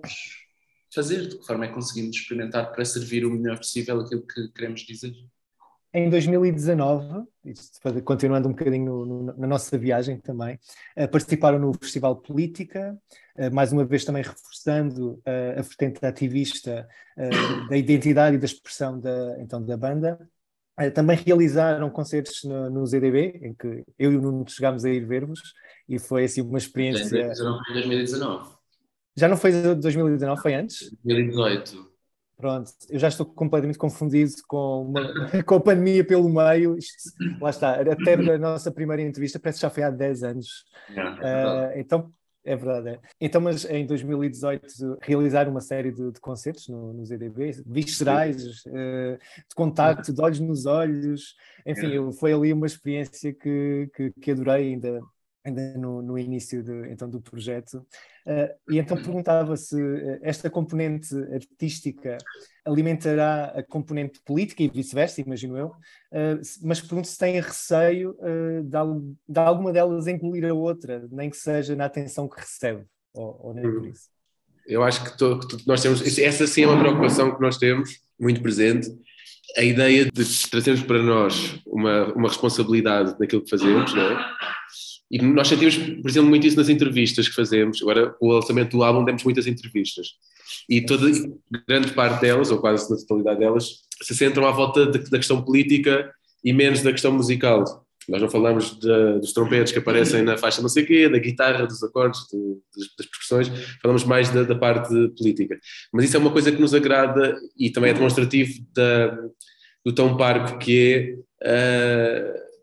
fazer, de que forma é que conseguimos experimentar para servir o melhor possível aquilo que queremos dizer. Em dois mil e dezanove, continuando um bocadinho no, no, na nossa viagem também, uh, participaram no Festival Política, uh, mais uma vez também reforçando uh, a vertente ativista uh, da identidade e da expressão da, então, da banda. Uh, também realizaram concertos no, no Z D B, em que eu e o Nuno chegámos a ir ver-vos, e foi assim uma experiência... Já não foi em dois mil e dezanove. Já não foi dois mil e dezanove, foi antes? dois mil e dezoito. Pronto, eu já estou completamente confundido com, uma, com a pandemia pelo meio. Isto, lá está, até a nossa primeira entrevista parece que já foi há dez anos. É, uh, então, é verdade. É. Então, mas em dois mil e dezoito realizaram uma série de, de concertos no, no Z D B, viscerais, uh, de contacto, de olhos nos olhos. Enfim, eu, foi ali uma experiência que, que, que adorei ainda. ainda no, no início de, então, do projeto, uh, e então perguntava se esta componente artística alimentará a componente política e vice-versa, imagino eu, uh, mas pergunto se tem receio uh, de, de alguma delas engolir a outra, nem que seja na atenção que recebe, ou, ou nem por isso. Eu acho que, to, que nós temos, essa sim é uma preocupação que nós temos, muito presente, a ideia de trazermos para nós uma, uma responsabilidade naquilo que fazemos, não é? E nós sentimos, por exemplo, muito isso nas entrevistas que fazemos. Agora, com o lançamento do álbum, demos muitas entrevistas. E toda, grande parte delas, ou quase na totalidade delas, se centram à volta de, da questão política e menos da questão musical. Nós não falamos de, dos trompetes que aparecem na faixa não sei o quê, da guitarra, dos acordes, de, das, das percussões, falamos mais da, da parte política. Mas isso é uma coisa que nos agrada e também é demonstrativo da, do tão parco que é... Uh,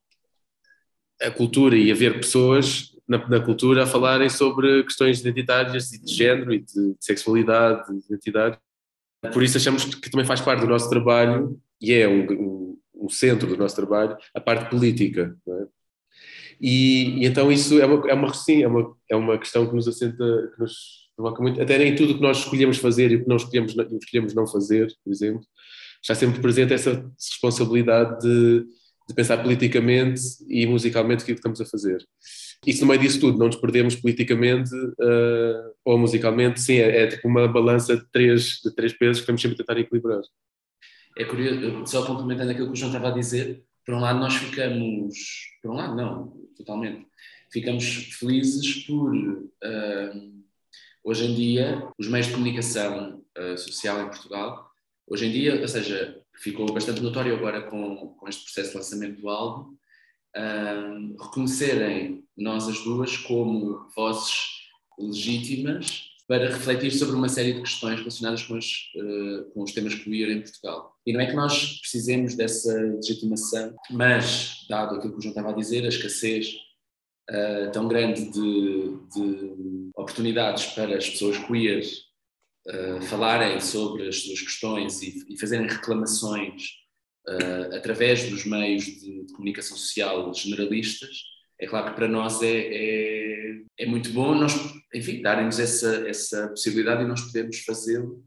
a cultura e haver pessoas na, na cultura a falarem sobre questões identitárias e de género e de, de sexualidade, de identidade. Por isso achamos que também faz parte do nosso trabalho e é um, um, um centro do nosso trabalho a parte política. Não é? e, e então isso é uma, é, uma, sim, é, uma, é uma questão que nos assenta, que nos provoca muito, até nem tudo que nós escolhemos fazer e o que não escolhemos, escolhemos não fazer, por exemplo, está sempre presente essa responsabilidade de de pensar politicamente e musicalmente aquilo que estamos a fazer. E se no meio disso tudo não nos perdemos politicamente uh, ou musicalmente, sim, é, é tipo uma balança de três, de três pesos que vamos sempre tentar equilibrar. É curioso, só complementando aquilo que o João estava a dizer, por um lado nós ficamos, por um lado não, totalmente, ficamos felizes por, uh, hoje em dia, os meios de comunicação uh, social em Portugal, hoje em dia, ou seja, ficou bastante notório agora com, com este processo de lançamento do álbum, um, reconhecerem nós as duas como vozes legítimas para refletir sobre uma série de questões relacionadas com, as, uh, com os temas queer em Portugal. E não é que nós precisemos dessa legitimação, mas, dado aquilo que o João estava a dizer, a escassez uh, tão grande de, de oportunidades para as pessoas queer uh, falarem sobre as suas questões e, e fazerem reclamações uh, através dos meios de, de comunicação social generalistas, é claro que para nós é, é, é muito bom nós, enfim, darem-nos essa, essa possibilidade e nós podemos fazê-lo.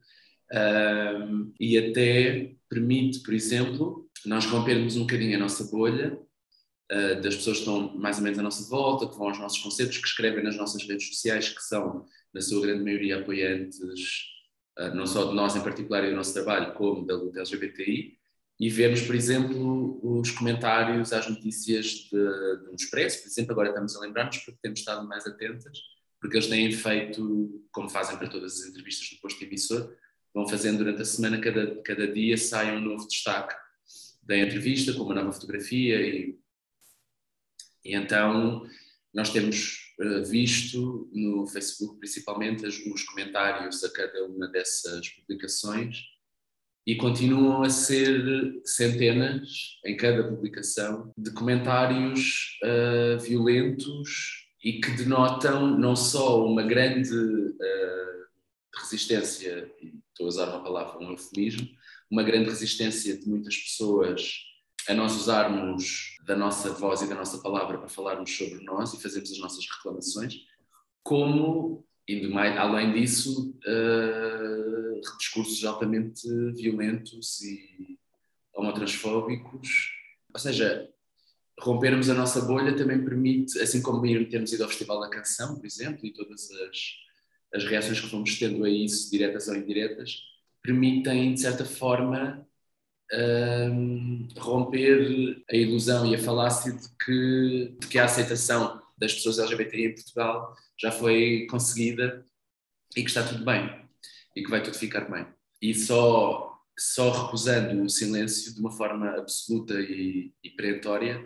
Um, e até permite, por exemplo, nós rompermos um bocadinho a nossa bolha uh, das pessoas que estão mais ou menos à nossa volta, que vão aos nossos concertos, que escrevem nas nossas redes sociais, que são, na sua grande maioria, apoiantes, uh, não só de nós em particular e do nosso trabalho, como da luta L G B T I, e vermos, por exemplo, os comentários às notícias de, de um Expresso, por exemplo, agora estamos a lembrar-nos porque temos estado mais atentas, porque eles têm feito, como fazem para todas as entrevistas do posto emissor, vão fazendo durante a semana, cada, cada dia sai um novo destaque da entrevista, com uma nova fotografia e, e então nós temos uh, visto no Facebook principalmente os, os comentários a cada uma dessas publicações e continuam a ser centenas em cada publicação de comentários uh, violentos e que denotam não só uma grande uh, resistência, estou a usar uma palavra, um eufemismo, uma grande resistência de muitas pessoas a nós usarmos da nossa voz e da nossa palavra para falarmos sobre nós e fazermos as nossas reclamações, como, indo mais além disso, uh, discursos altamente violentos e homotransfóbicos. Ou seja, rompermos a nossa bolha também permite, assim como termos ido ao Festival da Canção, por exemplo, e todas as, as reações que fomos tendo a isso, diretas ou indiretas, permitem, de certa forma, um, romper a ilusão e a falácia de que, de que a aceitação das pessoas L G B T I em Portugal já foi conseguida e que está tudo bem e que vai tudo ficar bem. E só, só recusando o silêncio de uma forma absoluta e, e perentória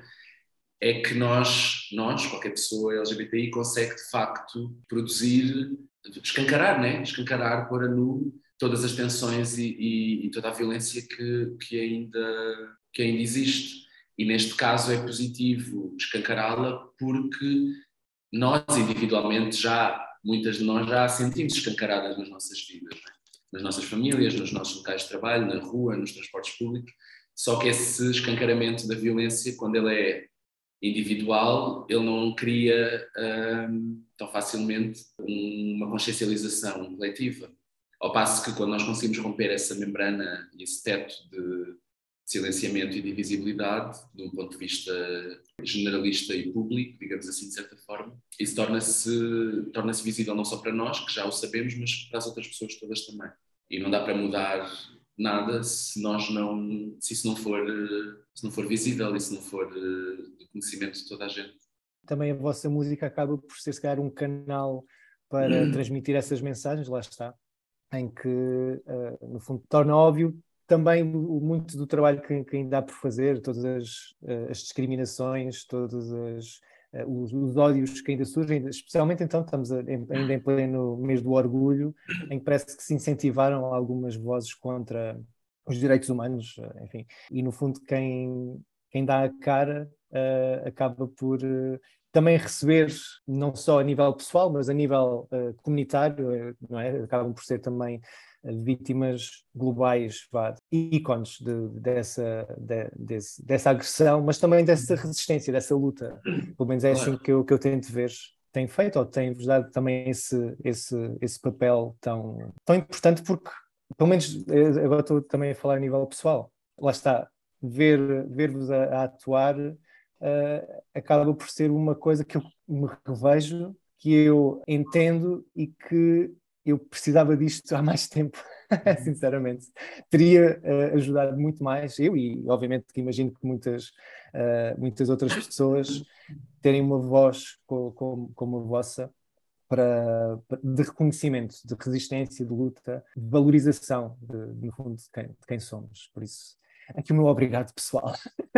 é que nós, nós, qualquer pessoa L G B T I, consegue de facto produzir, escancarar, né? escancarar, pôr a nu todas as tensões e, e, e toda a violência que, que, ainda, que ainda existe. E neste caso é positivo escancará-la porque nós individualmente já, muitas de nós já a sentimos escancaradas nas nossas vidas, né? Nas nossas famílias, nos nossos locais de trabalho, na rua, nos transportes públicos, só que esse escancaramento da violência, quando ele é individual, ele não cria hum, tão facilmente uma consciencialização coletiva. Ao passo que quando nós conseguimos romper essa membrana e esse teto de silenciamento e de invisibilidade, de um ponto de vista generalista e público, digamos assim, de certa forma, isso torna-se, torna-se visível não só para nós, que já o sabemos, mas para as outras pessoas todas também. E não dá para mudar nada se nós não, se isso não for, se não for visível e se não for do conhecimento de toda a gente. Também a vossa música acaba por ser, se calhar, um canal para hum. transmitir essas mensagens, lá está, em que, uh, no fundo, torna óbvio também muito do trabalho que, que ainda há por fazer, todas as, uh, as discriminações, todos as, uh, os, os ódios que ainda surgem, especialmente então estamos a, em, ainda em pleno mês do orgulho, em que parece que se incentivaram algumas vozes contra os direitos humanos, uh, enfim, e no fundo quem, quem dá a cara uh, acaba por... Uh, também receber, não só a nível pessoal, mas a nível uh, comunitário, não é? Acabam por ser também uh, vítimas globais, vá, ícones de, dessa, de, desse, dessa agressão, mas também dessa resistência, dessa luta. Pelo menos é assim que eu, que eu tento ver. Tem feito ou tem-vos dado também esse, esse, esse papel tão, tão importante, porque, pelo menos, agora estou também a falar a nível pessoal, lá está, ver, ver-vos a, a atuar. Uh, acaba por ser uma coisa que eu me revejo, que eu entendo e que eu precisava disto há mais tempo, sinceramente. Teria uh, ajudado muito mais, eu e obviamente que imagino que muitas, uh, muitas outras pessoas terem uma voz como, como, como a vossa, para, de reconhecimento, de resistência, de luta, de valorização, de, no fundo, de quem, de quem somos. Por isso, aqui o meu obrigado pessoal,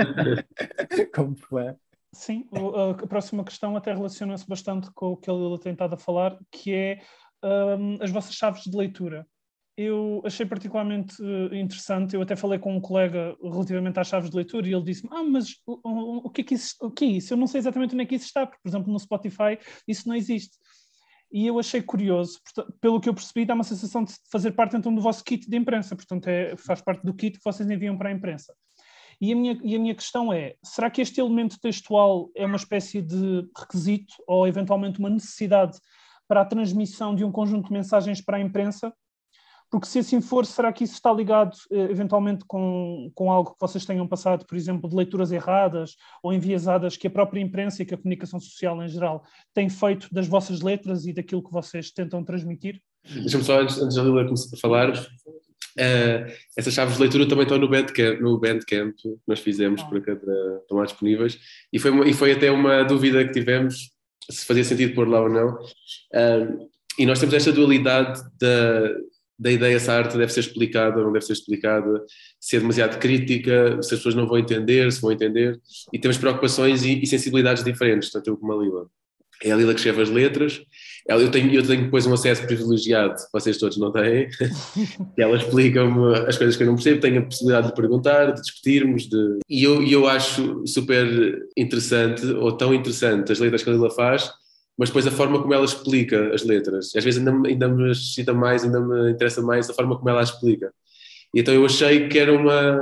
como fã. Sim, a próxima questão até relaciona-se bastante com o que ele tem estado a falar, que é um, as vossas chaves de leitura. eu achei particularmente uh, interessante. Eu até falei com um colega relativamente às chaves de leitura e ele disse-me, ah, mas o, o, o, que é que isso, o que é isso? Eu não sei exatamente onde é que isso está, porque, por exemplo, no Spotify isso não existe. E eu achei curioso, portanto, pelo que eu percebi, dá uma sensação de fazer parte então do vosso kit de imprensa, portanto é, faz parte do kit que vocês enviam para a imprensa. E a, minha, e a minha questão é, será que este elemento textual é uma espécie de requisito ou eventualmente uma necessidade para a transmissão de um conjunto de mensagens para a imprensa? Porque se assim for, será que isso está ligado eventualmente com, com algo que vocês tenham passado, por exemplo, de leituras erradas ou enviesadas que a própria imprensa e que a comunicação social em geral tem feito das vossas letras e daquilo que vocês tentam transmitir? Deixa-me só, antes, antes da Lila começar a falar, uh, essas chaves de leitura também estão no Bandcamp, no Bandcamp que nós fizemos, ah. por cada, estão lá disponíveis, e foi, uma, e foi até uma dúvida que tivemos, se fazia sentido pôr lá ou não, uh, e nós temos esta dualidade da... da ideia se a arte deve ser explicada ou não deve ser explicada, se é demasiado crítica, se as pessoas não vão entender, se vão entender, e temos preocupações e, e sensibilidades diferentes, tanto eu como a Lila. É a Lila que escreve as letras, ela, eu, tenho, eu tenho depois um acesso privilegiado, vocês todos não têm, e ela explica-me as coisas que eu não percebo, tenho a possibilidade de perguntar, de discutirmos, de... e eu, eu acho super interessante, ou tão interessante, as letras que a Lila faz, mas depois a forma como ela explica as letras. Às vezes ainda, ainda me excita mais, ainda me interessa mais a forma como ela as explica. E então eu achei que era uma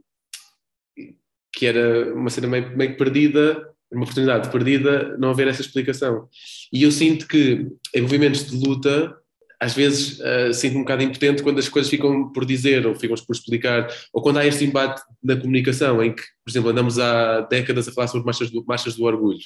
que era uma cena meio, meio perdida, uma oportunidade perdida não haver essa explicação. E eu sinto que em movimentos de luta, às vezes uh, sinto um bocado impotente quando as coisas ficam por dizer ou ficam por explicar, ou quando há este embate na comunicação, em que, por exemplo, andamos há décadas a falar sobre marchas do, marchas do orgulho.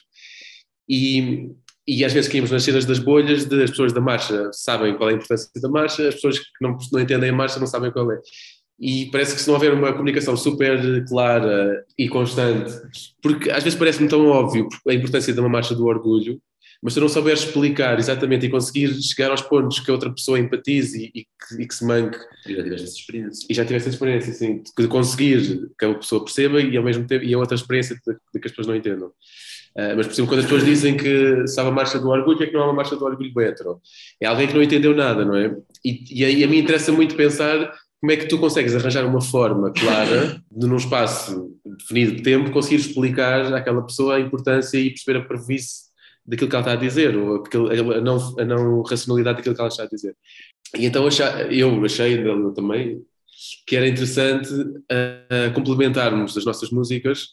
E... E às vezes caímos nas cenas das bolhas, de as pessoas da marcha sabem qual é a importância da marcha, as pessoas que não, não entendem a marcha não sabem qual é. E parece que se não houver uma comunicação super clara e constante, porque às vezes parece-me tão óbvio a importância de uma marcha do orgulho, mas se eu não souber explicar exatamente e conseguir chegar aos pontos que a outra pessoa empatize e, e, que, e que se manque. E já tiveste essa experiência. E já tiveste essa experiência, sim, de conseguir que a pessoa perceba e ao mesmo tempo, e a outra experiência de, de que as pessoas não entendam. Uh, mas, por exemplo, quando as pessoas dizem que sabe a marcha do orgulho, é que não é uma marcha do orgulho hetero. É alguém que não entendeu nada, não é? E, e aí a mim interessa muito pensar como é que tu consegues arranjar uma forma clara, de num espaço definido de tempo, conseguir explicar àquela pessoa a importância e perceber a prejuízo daquilo que ela está a dizer, ou a não, a não racionalidade daquilo que ela está a dizer. E então eu achei, eu também, que era interessante uh, complementarmos as nossas músicas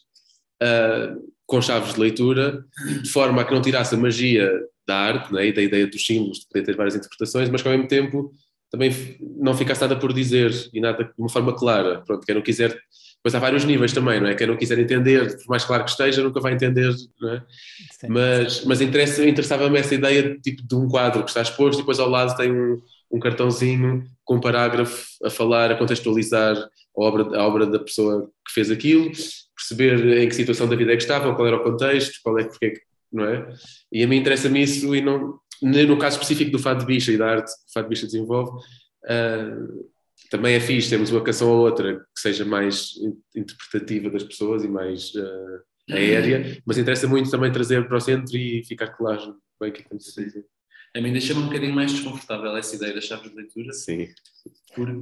uh, com chaves de leitura, de forma a que não tirasse a magia da arte, né, e da ideia dos símbolos, de poder ter várias interpretações, mas que ao mesmo tempo também não ficasse nada por dizer e nada de uma forma clara. Pronto, quem não quiser... Depois há vários níveis também, não é? Quem não quiser entender, por mais claro que esteja, nunca vai entender, não é? Sim, mas mas interessa, interessava-me essa ideia tipo, de um quadro que está exposto e depois ao lado tem um, um cartãozinho com um parágrafo a falar, a contextualizar a obra, a obra da pessoa que fez aquilo, perceber em que situação da vida é que estava, qual era o contexto, qual é que, não é? E a mim interessa-me isso e não... No caso específico do Fado de Bicha e da arte que o Fado de Bicha desenvolve, uh, também é fixe, temos uma canção ou outra que seja mais interpretativa das pessoas e mais uh, aérea, mas interessa muito também trazer para o centro e ficar claro bem o que é que estamos a dizer. A mim deixa-me um bocadinho mais desconfortável essa ideia das chaves de leitura. Sim. Porque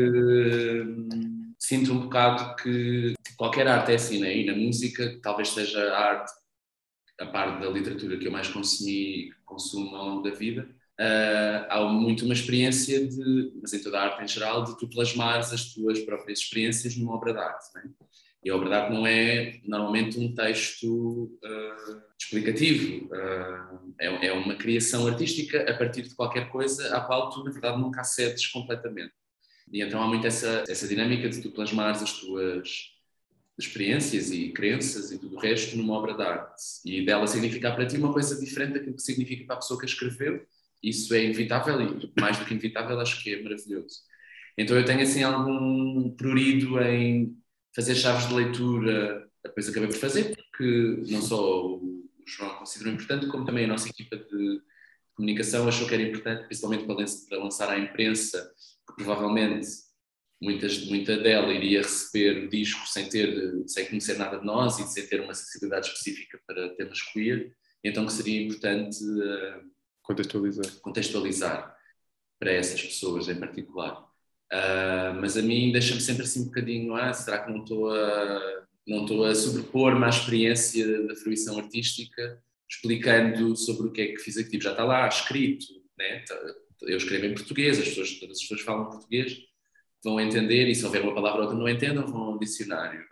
sinto um bocado que qualquer arte é assim, né? E na música talvez seja a arte, a parte da literatura que eu mais consumi, consumo ao longo da vida. Uh, há muito uma experiência de, mas em toda a arte em geral, de tu plasmares as tuas próprias experiências numa obra de arte, né? E a obra de arte não é normalmente um texto uh, explicativo, uh, é, é uma criação artística a partir de qualquer coisa à qual tu na verdade nunca acedes completamente. E então há muito essa, essa dinâmica de tu plasmares as tuas experiências e crenças e tudo o resto numa obra de arte e dela significar para ti uma coisa diferente daquilo que significa para a pessoa que a escreveu. Isso é inevitável e mais do que inevitável acho que é maravilhoso. Então eu tenho assim algum prurido em fazer chaves de leitura, depois acabei por fazer porque não só o João considerou importante como também a nossa equipa de comunicação achou que era importante, principalmente para lançar à imprensa, que provavelmente Muitas, muita dela iria receber o disco sem, ter, sem conhecer nada de nós e sem ter uma sensibilidade específica para temas queer, então que seria importante uh, contextualizar. contextualizar para essas pessoas em particular. Uh, mas a mim deixa-me sempre assim um bocadinho, ah, será que não estou a, não estou a sobrepor-me à experiência da fruição artística, explicando sobre o que é que fiz aqui, tipo, já está lá escrito, né? Eu escrevo em português, as pessoas, todas as pessoas falam português, vão entender, e se houver uma palavra ou outra não entendam, vão ao dicionário.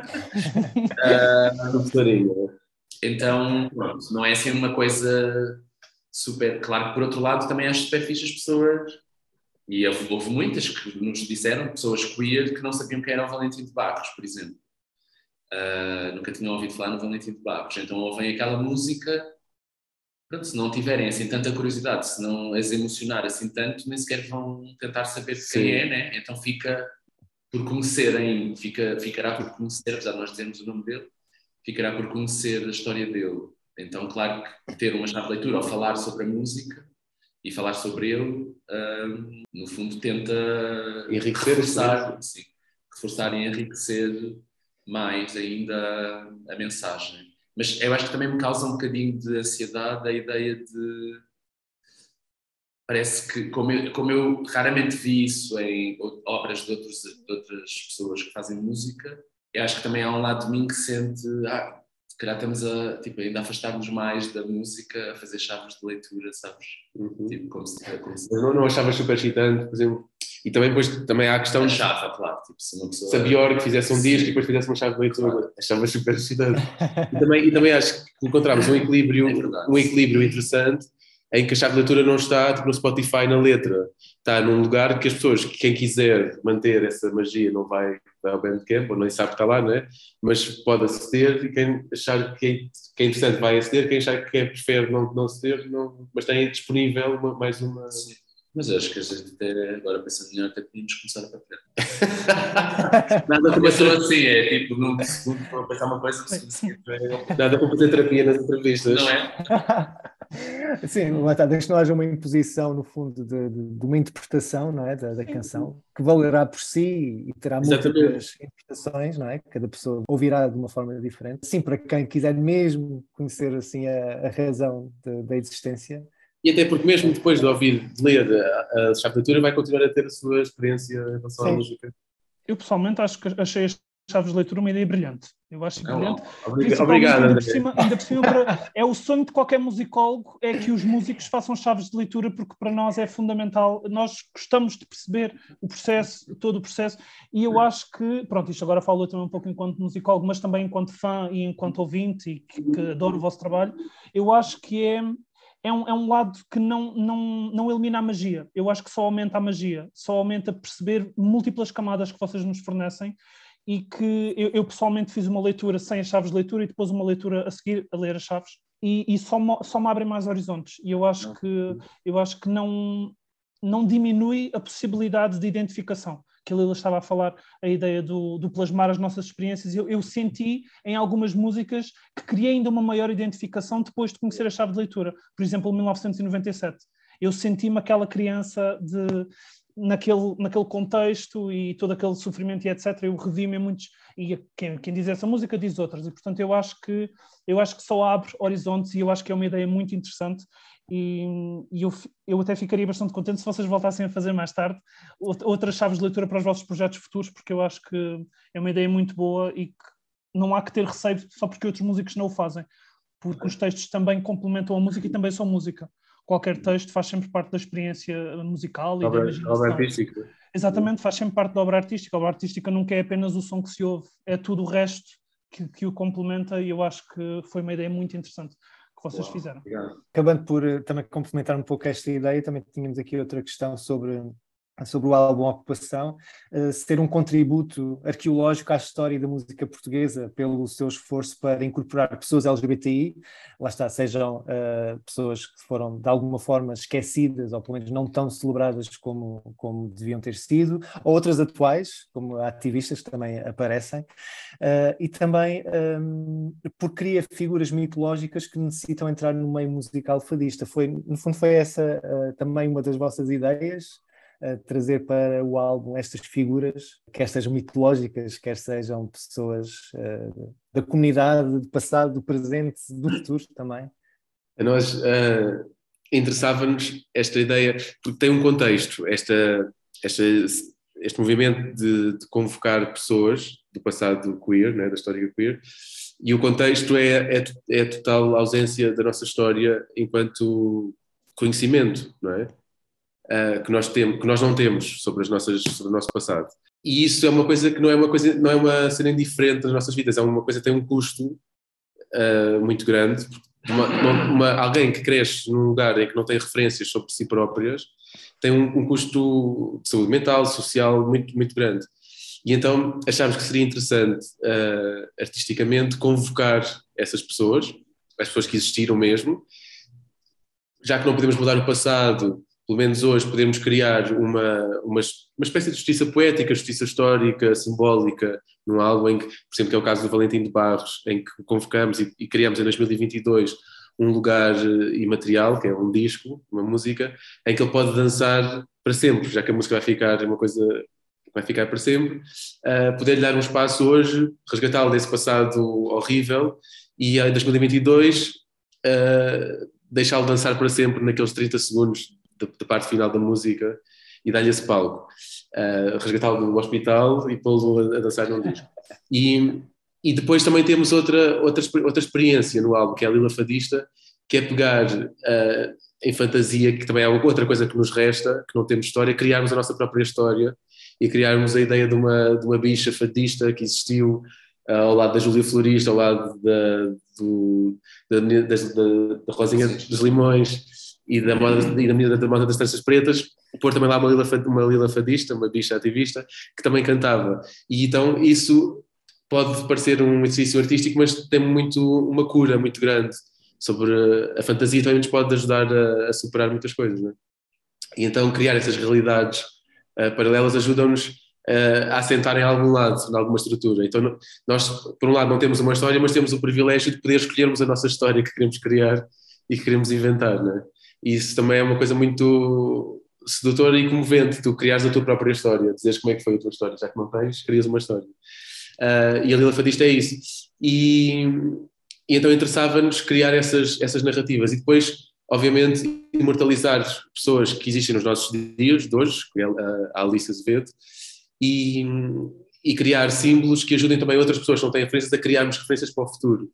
uh, então, pronto, não é assim uma coisa super... Claro que, por outro lado, também acho super fixe as pessoas, e houve, houve muitas que nos disseram, pessoas queer, que não sabiam quem era o Valentim de Barros, por exemplo. Uh, nunca tinham ouvido falar no Valentim de Barros, então ouvem aquela música... Pronto, se não tiverem assim tanta curiosidade, se não as emocionar assim tanto, nem sequer vão tentar saber de quem é, né? Então fica por conhecerem, fica, ficará por conhecer, apesar de nós dizermos o nome dele, ficará por conhecer a história dele. Então, claro que ter uma chave de leitura ou falar sobre a música e falar sobre ele, um, no fundo tenta enriquecer, reforçar, sim, reforçar e enriquecer mais ainda a mensagem. Mas eu acho que também me causa um bocadinho de ansiedade a ideia de... Parece que, como eu, como eu raramente vi isso em obras de, outros, de outras pessoas que fazem música, eu acho que também há um lado de mim que sente... Ah, se calhar estamos a, tipo, ainda a afastar-nos mais da música, a fazer chaves de leitura, sabes? Uhum. Tipo, como se, como se... Mas não, não achavas super excitante, por exemplo? E também, depois, também há a questão a de... chave, claro. Tipo, se uma pessoa... Se a Björk fizesse um Sim. disco e depois fizesse uma chave de leitura, Claro. achavas super excitante. E também, e também acho que encontramos um equilíbrio, É verdade. um equilíbrio interessante em que a chave de leitura não está tipo, no Spotify na letra. Está num lugar que as pessoas, quem quiser manter essa magia não vai ao Bandcamp, ou nem sabe que está lá, não é? Mas pode aceder e quem achar que é, que é interessante vai aceder, quem achar que é, prefere não, não aceder, não, mas tem disponível uma, mais uma... Sim. Mas eu acho que a gente até, agora pensando melhor, até podíamos começar a partilhar. Nada como eu sou assim, é tipo, num segundo estou a pensar uma coisa, no segundo seguinte é... Nada para fazer terapia nas entrevistas. Não é? Sim, lá está, desde que não haja uma imposição, no fundo, de, de, de uma interpretação, não é, da, da canção, que valerá por si e terá Exatamente. múltiplas interpretações, não é? Cada pessoa ouvirá de uma forma diferente. Sim, para quem quiser mesmo conhecer, assim, a, a razão de, da existência. E até porque mesmo depois de ouvir, de ler a, a chave de leitura, vai continuar a ter a sua experiência em relação Sim. à música. Eu pessoalmente acho que achei as chaves de leitura uma ideia brilhante. Eu acho Não, brilhante. Obrigado, obrigado ainda André. por cima, ainda por cima para, é o sonho de qualquer musicólogo, é que os músicos façam chaves de leitura, porque para nós é fundamental. Nós gostamos de perceber o processo, todo o processo, e eu acho que, pronto, isto agora falo também um pouco enquanto musicólogo, mas também enquanto fã e enquanto ouvinte, e que, que adoro o vosso trabalho, eu acho que é... É um, é um lado que não, não, não elimina a magia. Eu acho que só aumenta a magia, só aumenta perceber múltiplas camadas que vocês nos fornecem, e que eu, eu pessoalmente fiz uma leitura sem as chaves de leitura e depois uma leitura a seguir a ler as chaves, e, e só, só me abrem mais horizontes. E eu acho que, eu acho que não, não diminui a possibilidade de identificação. Que a Lila estava a falar, a ideia do, do plasmar as nossas experiências. Eu, eu senti em algumas músicas que criei ainda uma maior identificação depois de conhecer a chave de leitura. Por exemplo, mil novecentos e noventa e sete. Eu senti-me aquela criança de, naquele, naquele contexto e todo aquele sofrimento e etcétera. Eu revi-me em muitos... E quem, quem diz essa música diz outras. E, portanto, eu acho que, eu acho que só abre horizontes, e eu acho que é uma ideia muito interessante. E, e eu, eu até ficaria bastante contente se vocês voltassem a fazer mais tarde outras chaves de leitura para os vossos projetos futuros, porque eu acho que é uma ideia muito boa e que não há que ter receio só porque outros músicos não o fazem, porque os textos também complementam a música e também são música. Qualquer texto faz sempre parte da experiência musical e Obra, da imaginação. obra artística. Exatamente, faz sempre parte da obra artística. A obra artística nunca é apenas o som que se ouve, é tudo o resto que, que o complementa, e eu acho que foi uma ideia muito interessante que vocês Uau, fizeram. obrigado. Acabando por uh, também complementar um pouco esta ideia, também tínhamos aqui outra questão sobre, sobre o álbum Ocupação, uh, ser um contributo arqueológico à história da música portuguesa, pelo seu esforço para incorporar pessoas L G B T I, lá está, sejam uh, pessoas que foram de alguma forma esquecidas, ou pelo menos não tão celebradas como, como deviam ter sido, ou outras atuais, como ativistas que também aparecem, uh, e também um, por criar figuras mitológicas que necessitam entrar no meio musical fadista. Foi, no fundo foi essa uh, também uma das vossas ideias, Uh, trazer para o álbum estas figuras, quer sejam mitológicas, quer sejam pessoas uh, da comunidade, do passado, do presente, do futuro também. A nós uh, interessava-nos esta ideia, porque tem um contexto, esta, esta este movimento de, de convocar pessoas do passado queer, né, da história queer, e o contexto é, é, é a total ausência da nossa história enquanto conhecimento, não é? Uh, que, nós temos, que nós não temos sobre, as nossas, sobre o nosso passado. E isso é uma coisa que não é uma, coisa, não é uma cena indiferente nas nossas vidas, é uma coisa que tem um custo uh, muito grande. Uma, uma, alguém que cresce num lugar em que não tem referências sobre si próprias tem um, um custo de saúde mental, social muito, muito grande. E então achámos que seria interessante uh, artisticamente convocar essas pessoas, as pessoas que existiram mesmo, já que não podemos mudar o passado, pelo menos hoje podemos criar uma, uma, uma espécie de justiça poética, justiça histórica, simbólica, num álbum em que, por exemplo, que é o caso do Valentim de Barros, em que convocamos e, e criamos em dois mil e vinte e dois um lugar imaterial, que é um disco, uma música, em que ele pode dançar para sempre, já que a música vai ficar uma coisa que vai ficar para sempre, uh, poder-lhe dar um espaço hoje, resgatá-lo desse passado horrível e em dois mil e vinte e dois uh, deixá-lo dançar para sempre naqueles trinta segundos da parte final da música e dar-lhe esse palco, uh, resgatá-lo do hospital e pô-lo a, a dançar num disco. E, e depois também temos outra, outra, outra experiência no álbum, que é a Lila Fadista, que é pegar uh, em fantasia, que também é outra coisa que nos resta, que não temos história, criarmos a nossa própria história e criarmos a ideia de uma, de uma bicha fadista que existiu uh, ao lado da Júlia Florista, ao lado da, do, da, da, da, da Rosinha dos Limões e da moda, e da menina da moda das tranças pretas, pôr também lá uma lila, uma lila fadista, uma bicha ativista, que também cantava. E então isso pode parecer um exercício artístico, mas tem muito, uma cura muito grande sobre a fantasia, também nos pode ajudar a, a superar muitas coisas, não é? E então criar essas realidades uh, paralelas ajuda-nos uh, a assentar em algum lado, em alguma estrutura. Então nós, por um lado, não temos uma história, mas temos o privilégio de poder escolhermos a nossa história que queremos criar e que queremos inventar, não é? E isso também é uma coisa muito sedutora e comovente, tu criares a tua própria história, dizes como é que foi a tua história, já que não tens, crias uma história. Uh, e a Lila Fadista é isso. E, e então interessava-nos criar essas, essas narrativas e depois, obviamente, imortalizar pessoas que existem nos nossos dias de hoje, que é a Alice Azevedo, e, e criar símbolos que ajudem também outras pessoas que não têm referências a criarmos referências para o futuro.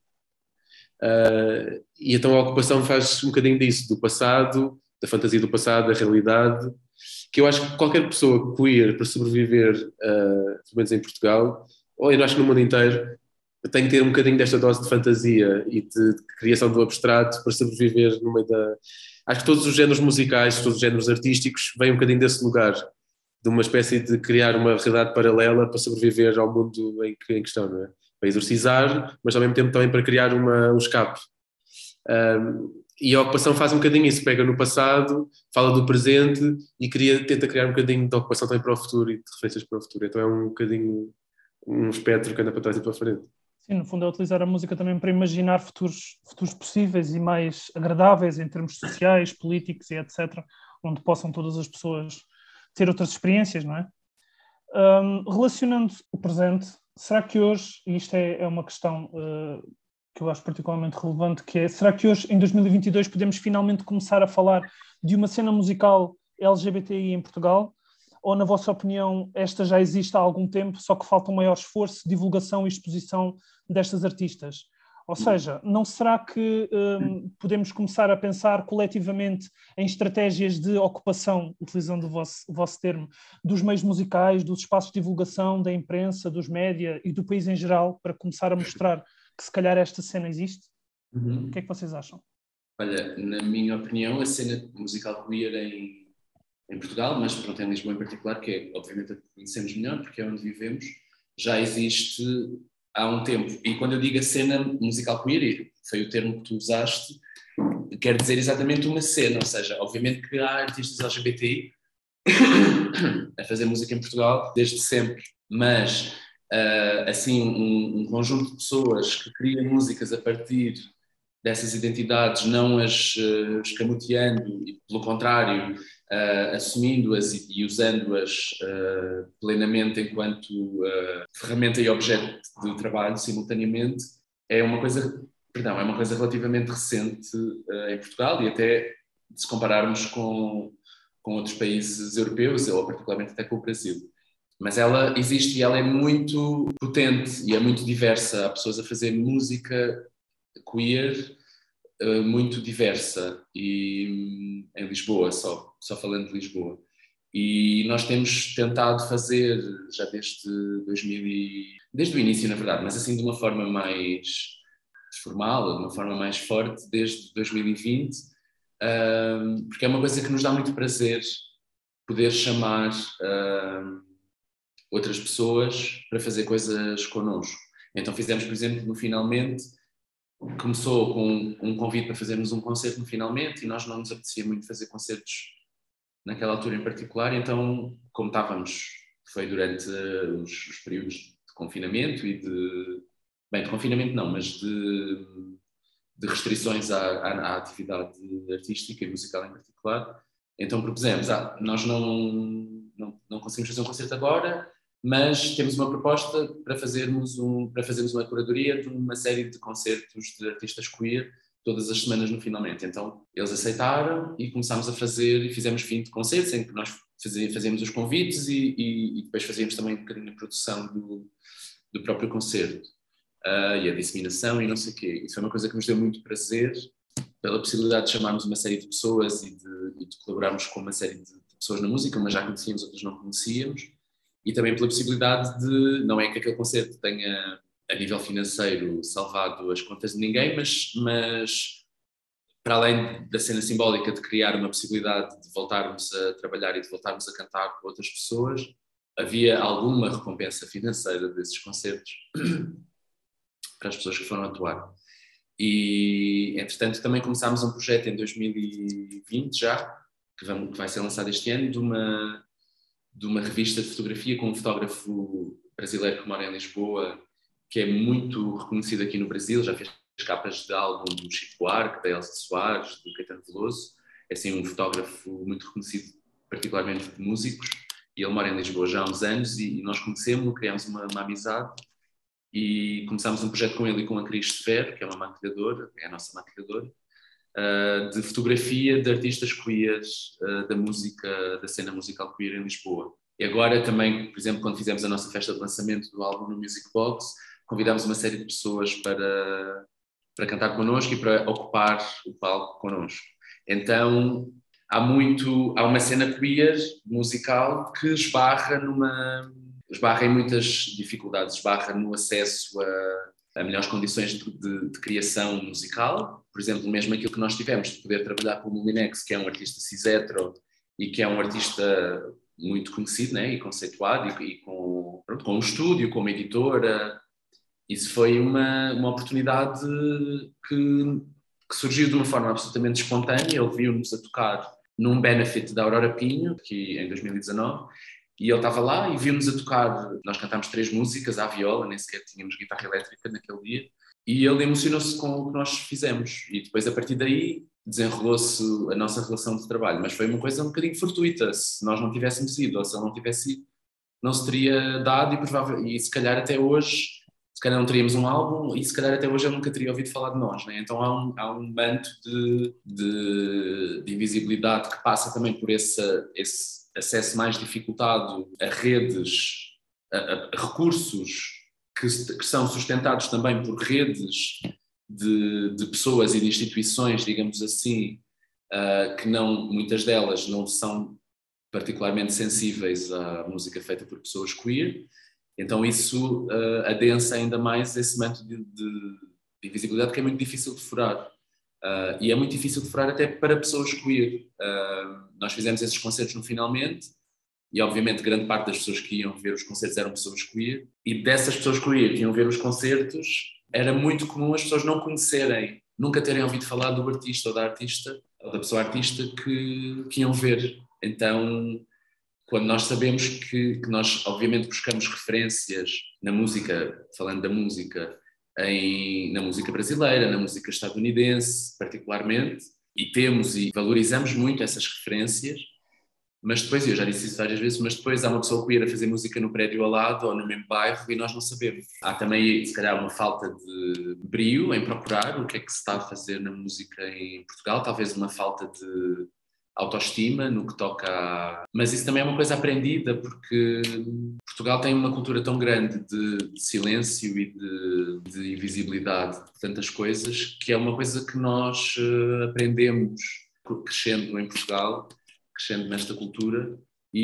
Uh, e então a ocupação faz um bocadinho disso, do passado, da fantasia do passado, da realidade, que eu acho que qualquer pessoa queer para sobreviver, uh, pelo menos em Portugal, ou eu acho que no mundo inteiro, tem que ter um bocadinho desta dose de fantasia e de, de criação do abstrato para sobreviver no meio da... Acho que todos os géneros musicais, todos os géneros artísticos vêm um bocadinho desse lugar, de uma espécie de criar uma realidade paralela para sobreviver ao mundo em que, em que estão, não é? Para exorcizar, mas ao mesmo tempo também para criar uma, um escape. Um, e a ocupação faz um bocadinho isso, pega no passado, fala do presente e cria, tenta criar um bocadinho de ocupação também para o futuro e de referências para o futuro. Então é um bocadinho um espectro que anda para trás e para a frente. Sim, no fundo é utilizar a música também para imaginar futuros, futuros possíveis e mais agradáveis em termos sociais, políticos e etcétera, onde possam todas as pessoas ter outras experiências, não é? Um, relacionando o presente, será que hoje, e isto é, é uma questão uh, que eu acho particularmente relevante, que é, será que hoje, em dois mil e vinte e dois, podemos finalmente começar a falar de uma cena musical L G B T I em Portugal? Ou, na vossa opinião, esta já existe há algum tempo, só que falta um maior esforço, divulgação e exposição destas artistas? Ou seja, não será que um, podemos começar a pensar coletivamente em estratégias de ocupação, utilizando o vosso, o vosso termo, dos meios musicais, dos espaços de divulgação, da imprensa, dos média e do país em geral, para começar a mostrar que se calhar esta cena existe? Uhum. O que é que vocês acham? Olha, na minha opinião, a cena musical queer em, em Portugal, mas pronto, em Lisboa em particular, que é obviamente a que conhecemos melhor, porque é onde vivemos, já existe há um tempo. E quando eu digo a cena musical queer, e foi o termo que tu usaste, quer dizer exatamente uma cena, ou seja, obviamente que há artistas L G B T I a fazer música em Portugal desde sempre, mas uh, assim um, um conjunto de pessoas que criam músicas a partir dessas identidades, não as uh, escamoteando e, pelo contrário, uh, assumindo-as e, e usando-as uh, plenamente enquanto uh, ferramenta e objeto de trabalho simultaneamente, é uma coisa, perdão, é uma coisa relativamente recente uh, em Portugal e até se compararmos com, com outros países europeus, ou particularmente até com o Brasil. mas ela existe e ela é muito potente e é muito diversa. Há pessoas a fazer música queer uh, muito diversa e em Lisboa, só, só falando de Lisboa. E nós temos tentado fazer, já desde dois mil e... desde o início, na verdade, mas assim de uma forma mais formal, de uma forma mais forte, desde dois mil e vinte, um, porque é uma coisa que nos dá muito prazer poder chamar um, outras pessoas para fazer coisas connosco. Então fizemos, por exemplo, no Finalmente, começou com um convite para fazermos um concerto no Finalmente e nós não nos apetecia muito fazer concertos naquela altura em particular, então, como estávamos, foi durante os, os períodos de confinamento e de... bem, de confinamento não, mas de, de restrições à, à, à atividade artística e musical em particular, então propusemos, ah, nós não, não, não conseguimos fazer um concerto agora, mas temos uma proposta para fazermos, um, para fazermos uma curadoria de uma série de concertos de artistas queer todas as semanas no Finalmente. Então eles aceitaram e começámos a fazer, e fizemos vinte concertos em que nós fazíamos os convites e, e, e depois fazíamos também um bocadinho a produção do, do próprio concerto uh, e a disseminação e não sei o quê. Isso foi uma coisa que nos deu muito prazer, pela possibilidade de chamarmos uma série de pessoas e de, e de colaborarmos com uma série de, de pessoas na música, mas já conhecíamos, outras não conhecíamos, e também pela possibilidade de, não é que aquele concerto tenha a nível financeiro salvado as contas de ninguém, mas, mas para além da cena simbólica de criar uma possibilidade de voltarmos a trabalhar e de voltarmos a cantar com outras pessoas, havia alguma recompensa financeira desses concertos para as pessoas que foram atuar. E, entretanto, também começámos um projeto em dois mil e vinte já, que, vamos, que vai ser lançado este ano, de uma, de uma revista de fotografia com um fotógrafo brasileiro que mora em Lisboa, que é muito reconhecido aqui no Brasil, já fez capas de álbum do Chico Buarque, da Elsa Soares, do Caetano Veloso. É assim um fotógrafo muito reconhecido, particularmente de músicos, e ele mora em Lisboa já há uns anos e, e nós conhecemos-lo, criámos uma, uma amizade e começámos um projeto com ele e com a Cris Severo, que é uma maquilhadora, é a nossa maquilhadora, uh, de fotografia de artistas queers uh, da música, da cena musical queer em Lisboa. E agora também, por exemplo, quando fizemos a nossa festa de lançamento do álbum no Music Box, convidámos uma série de pessoas para, para cantar connosco e para ocupar o palco connosco. Então, há muito, há uma cena queer musical que esbarra numa, esbarra em muitas dificuldades, esbarra no acesso a, a melhores condições de, de, de criação musical. Por exemplo, mesmo aquilo que nós tivemos de poder trabalhar com o Molinex, que é um artista cis-hetero e que é um artista muito conhecido, né, e conceituado, e, e com, pronto, com um estúdio, com uma editora. Isso foi uma, uma oportunidade que, que surgiu de uma forma absolutamente espontânea. Ele viu-nos a tocar num benefit da Aurora Pinho, que em dois mil e dezanove, e ele estava lá e viu-nos a tocar. Nós cantámos três músicas à viola, nem sequer tínhamos guitarra elétrica naquele dia, e ele emocionou-se com o que nós fizemos. E depois, a partir daí, desenrolou-se a nossa relação de trabalho. Mas foi uma coisa um bocadinho fortuita. Se nós não tivéssemos ido, ou se ele não tivesse ido, não se teria dado e, provável, e se calhar até hoje... se calhar não teríamos um álbum e se calhar até hoje eu nunca teria ouvido falar de nós, né? Então há um, há um manto de, de, de invisibilidade que passa também por esse, esse acesso mais dificultado a redes, a, a recursos que, que são sustentados também por redes de, de pessoas e de instituições, digamos assim, uh, que não, muitas delas não são particularmente sensíveis à música feita por pessoas queer. Então isso uh, adensa ainda mais esse manto de, de, de invisibilidade que é muito difícil de furar. Uh, e é muito difícil de furar até para pessoas queer. Uh, nós fizemos esses concertos no Finalmente e obviamente grande parte das pessoas que iam ver os concertos eram pessoas queer, e dessas pessoas queer que iam ver os concertos era muito comum as pessoas não conhecerem, nunca terem ouvido falar do artista ou da artista, ou da pessoa artista que, que iam ver. Então... quando nós sabemos que, que nós obviamente buscamos referências na música, falando da música, em, na música brasileira, na música estadunidense particularmente, e temos e valorizamos muito essas referências, mas depois, eu já disse isso várias vezes, mas depois há uma pessoa queer a fazer música no prédio ao lado ou no mesmo bairro e nós não sabemos. Há também, se calhar, uma falta de brio em procurar o que é que se está a fazer na música em Portugal, talvez uma falta de autoestima, no que toca a... Mas isso também é uma coisa aprendida, porque Portugal tem uma cultura tão grande de, de silêncio e de, de invisibilidade de tantas coisas, que é uma coisa que nós uh, aprendemos crescendo em Portugal, crescendo nesta cultura,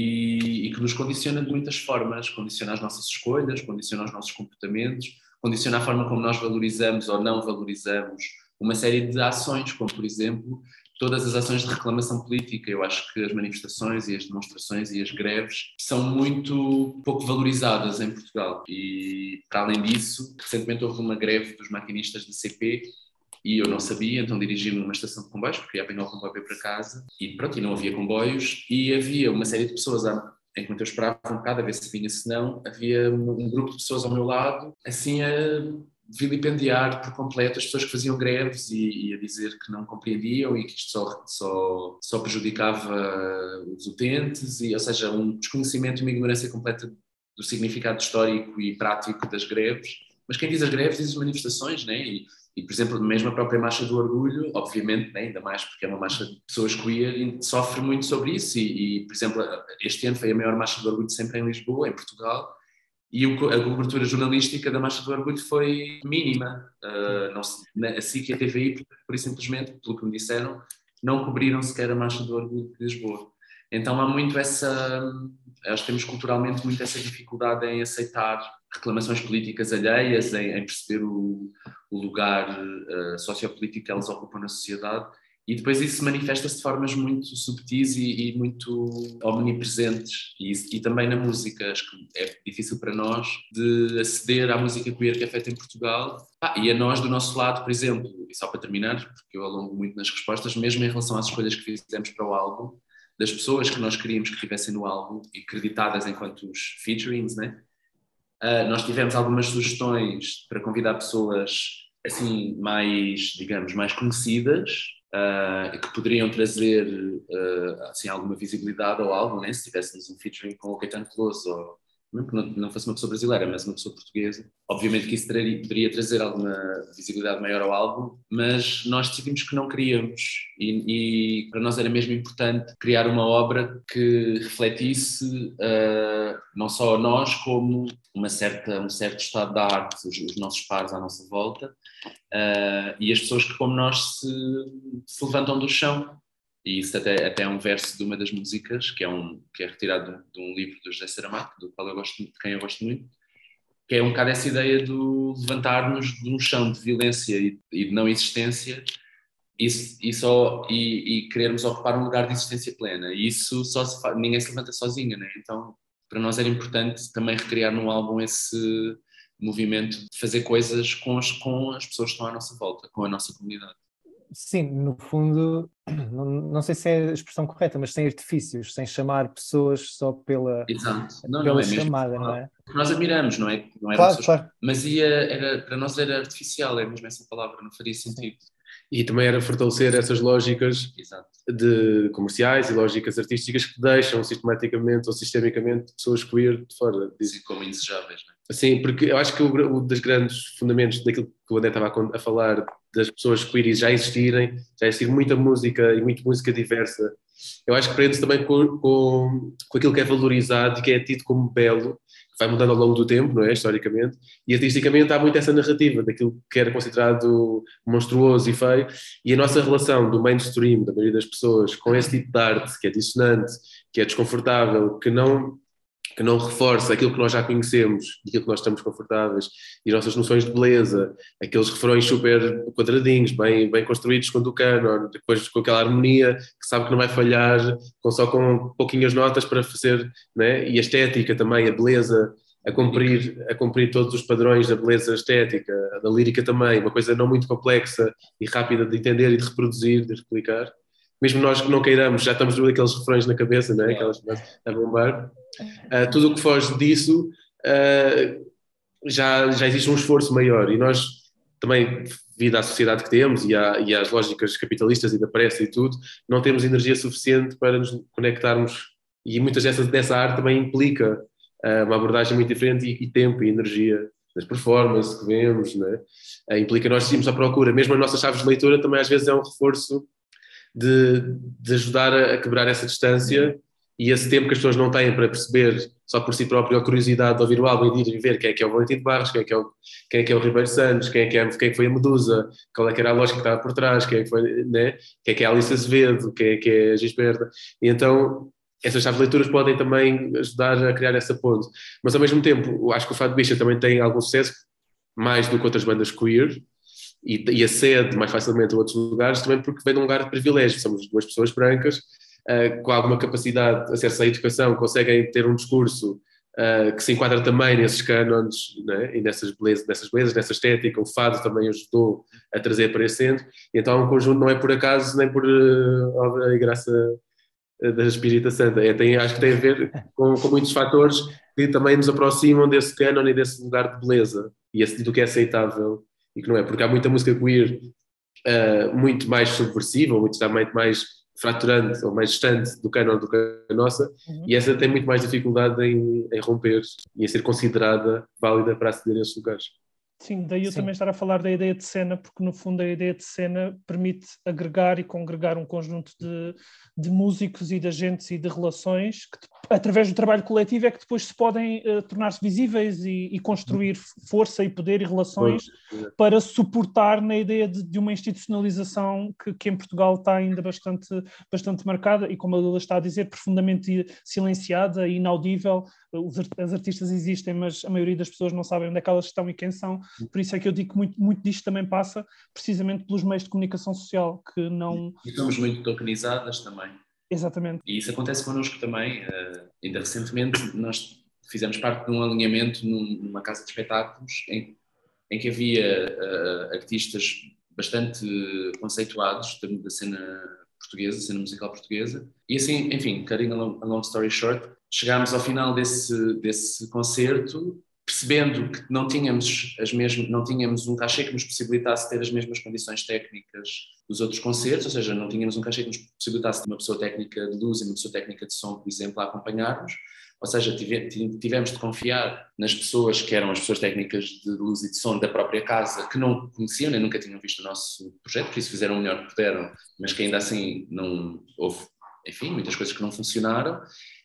e, e que nos condiciona de muitas formas, condiciona as nossas escolhas, condiciona os nossos comportamentos, condiciona a forma como nós valorizamos ou não valorizamos uma série de ações, como por exemplo todas as ações de reclamação política. Eu acho que as manifestações e as demonstrações e as greves são muito pouco valorizadas em Portugal. E, para além disso, recentemente houve uma greve dos maquinistas da C P e eu não sabia, então dirigi-me numa estação de comboios, porque ia apanhar o comboio para ir para casa, e pronto, e não havia comboios, e havia uma série de pessoas, enquanto eu esperava um bocado a ver se vinha, se não, havia um, um grupo de pessoas ao meu lado, assim a vilipendiar por completo as pessoas que faziam greves e, e a dizer que não compreendiam e que isto só, só, só prejudicava os utentes, e, ou seja, um desconhecimento e uma ignorância completa do significado histórico e prático das greves. Mas quem diz as greves diz as manifestações, né? E, e por exemplo, mesmo a própria Marcha do Orgulho, obviamente, né? Ainda mais porque é uma marcha de pessoas queer, e sofre muito sobre isso. E, e, por exemplo, este ano foi a maior Marcha do Orgulho sempre em Lisboa, em Portugal, e a cobertura jornalística da Marcha do Orgulho foi mínima. Uh, não se, a S I C e a T V I, por isso simplesmente, pelo que me disseram, não cobriram sequer a Marcha do Orgulho de Lisboa. Então há muito essa... Nós temos culturalmente muito essa dificuldade em aceitar reclamações políticas alheias, em, em perceber o, o lugar uh, sociopolítico que elas ocupam na sociedade, e depois isso manifesta-se de formas muito subtis e, e muito omnipresentes, e, e também na música. Acho que é difícil para nós de aceder à música queer que é feita em Portugal, ah, e a nós do nosso lado, por exemplo, e só para terminar, porque eu alongo muito nas respostas, mesmo em relação às escolhas que fizemos para o álbum, das pessoas que nós queríamos que estivessem no álbum e creditadas enquanto os featurings, né? Uh, nós tivemos algumas sugestões para convidar pessoas assim mais, digamos, mais conhecidas, uh, que poderiam trazer uh, assim, alguma visibilidade ao álbum, né? Se tivéssemos um featuring com o Caetano Veloso, ou mesmo que não, não fosse uma pessoa brasileira, mas uma pessoa portuguesa. Obviamente que isso traria, poderia trazer alguma visibilidade maior ao álbum, mas nós decidimos que não queríamos, e, e para nós era mesmo importante criar uma obra que refletisse uh, não só a nós, como uma certa, um certo estado da arte, os, os nossos pares à nossa volta, uh, e as pessoas que, como nós, se, se levantam do chão. E isso até, até é um verso de uma das músicas, que é, um, que é retirado de um, de um livro do José Saramago, do qual eu gosto, de quem eu gosto muito, que é um bocado essa ideia do levantar-nos de um chão de violência e, e de não existência, e, e, só, e, e querermos ocupar um lugar de existência plena. E isso só se faz, ninguém se levanta sozinho, né? Então, para nós era importante também recriar num álbum esse movimento de fazer coisas com as, com as pessoas que estão à nossa volta, com a nossa comunidade. Sim, no fundo, não, não sei se é a expressão correta, mas sem artifícios, sem chamar pessoas só pela, não, pela não é chamada, mesmo, não é? Nós admiramos, não é? Não claro, pessoas, claro. Mas ia, era, para nós era artificial, é mesmo essa palavra, não faria sentido. Sim. E também era fortalecer essas lógicas de comerciais e lógicas artísticas que deixam sistematicamente ou sistemicamente pessoas queer de fora. Sim, como indesejáveis, não é? Sim, porque eu acho que o, o dos grandes fundamentos daquilo que o André estava a, a falar, das pessoas queer já existirem, já existir muita música e muita música diversa, eu acho que prende-se também com, com, com aquilo que é valorizado e que é tido como belo, que vai mudando ao longo do tempo, não é? Historicamente, e artisticamente há muito essa narrativa daquilo que era considerado monstruoso e feio, e a nossa relação do mainstream, da maioria das pessoas, com esse tipo de arte que é dissonante, que é desconfortável, que não... que não reforça aquilo que nós já conhecemos e aquilo que nós estamos confortáveis e as nossas noções de beleza, aqueles refrões super quadradinhos, bem, bem construídos com o canon, depois com aquela harmonia que sabe que não vai falhar, com, só com pouquinhas notas para fazer, né? E a estética também, a beleza, a cumprir, a cumprir todos os padrões da beleza estética, a da lírica também, uma coisa não muito complexa e rápida de entender e de reproduzir, de replicar. Mesmo nós que não queiramos, já estamos aqueles refrões na cabeça, né? Aquelas a bombar. Uh, tudo o que foge disso uh, já, já existe um esforço maior, e nós também, devido à sociedade que temos e, à, e às lógicas capitalistas e da pressa e tudo, não temos energia suficiente para nos conectarmos, e muitas dessas, dessa arte também implica uh, uma abordagem muito diferente e, e tempo e energia das performances que vemos, né? Uh, implica nós irmos à procura, mesmo as nossas chaves de leitura também às vezes é um reforço de, de ajudar a, a quebrar essa distância e esse tempo que as pessoas não têm para perceber só por si próprio a curiosidade de ouvir o álbum e de ir ver quem é que é o Valentim de Barros, quem é que é o, quem é que é o Ribeiro Santos, quem é que, é, quem é que foi a Medusa, qual é que era a lógica que estava por trás, quem é que foi, né? Quem é que é a Alice Azevedo, quem é que é a Gisberta. E então essas chaves de leituras podem também ajudar a criar essa ponte. Mas ao mesmo tempo, acho que o Fado Bicha também tem algum sucesso, mais do que outras bandas queer, e, e acede mais facilmente a outros lugares, também porque vem de um lugar de privilégio. Somos duas pessoas brancas, Uh, com alguma capacidade de acesso à educação, conseguem ter um discurso uh, que se enquadra também nesses cânones, né? E nessas belezas, nessas belezas, nessa estética. O fado também ajudou a trazer para esse centro. E então um conjunto não é por acaso nem por uh, obra e graça uh, da Espírita Santa. É, tem, acho que tem a ver com, com muitos fatores que também nos aproximam desse cânone e desse lugar de beleza e esse, do que é aceitável e que não é. Porque há muita música queer uh, muito mais subversiva, ou muito, muito mais fraturante ou mais distante do canon do que a nossa, uhum. E essa tem muito mais dificuldade em, em romper e em ser considerada válida para aceder a esses lugares. Sim, daí eu Sim. também estar a falar da ideia de cena, porque no fundo a ideia de cena permite agregar e congregar um conjunto de, de músicos e de agentes e de relações que, através do trabalho coletivo, é que depois se podem uh, tornar-se visíveis e, e construir força e poder e relações Bom, para suportar na ideia de, de uma institucionalização que, que em Portugal está ainda bastante, bastante marcada e, como a Lula está a dizer, profundamente silenciada e inaudível. Os, as artistas existem, mas a maioria das pessoas não sabem onde é que elas estão e quem são. Por isso é que eu digo que muito, muito disto também passa precisamente pelos meios de comunicação social que não... E somos muito tokenizadas também. Exatamente. E isso acontece connosco também. Uh, ainda recentemente nós fizemos parte de um alinhamento num, numa casa de espetáculos em, em que havia uh, artistas bastante conceituados da, da cena portuguesa, cena musical portuguesa. E assim, enfim, cutting a long, a long story short, chegámos ao final desse, desse concerto percebendo que não tínhamos, as mesmas, não tínhamos um cachê que nos possibilitasse ter as mesmas condições técnicas dos outros concertos, ou seja, não tínhamos um cachê que nos possibilitasse ter uma pessoa técnica de luz e uma pessoa técnica de som, por exemplo, a acompanhar-nos, ou seja, tive, tivemos de confiar nas pessoas que eram as pessoas técnicas de luz e de som da própria casa, que não conheciam nem nunca tinham visto o nosso projeto, por isso fizeram o melhor que puderam, mas que ainda assim não houve, enfim, muitas coisas que não funcionaram.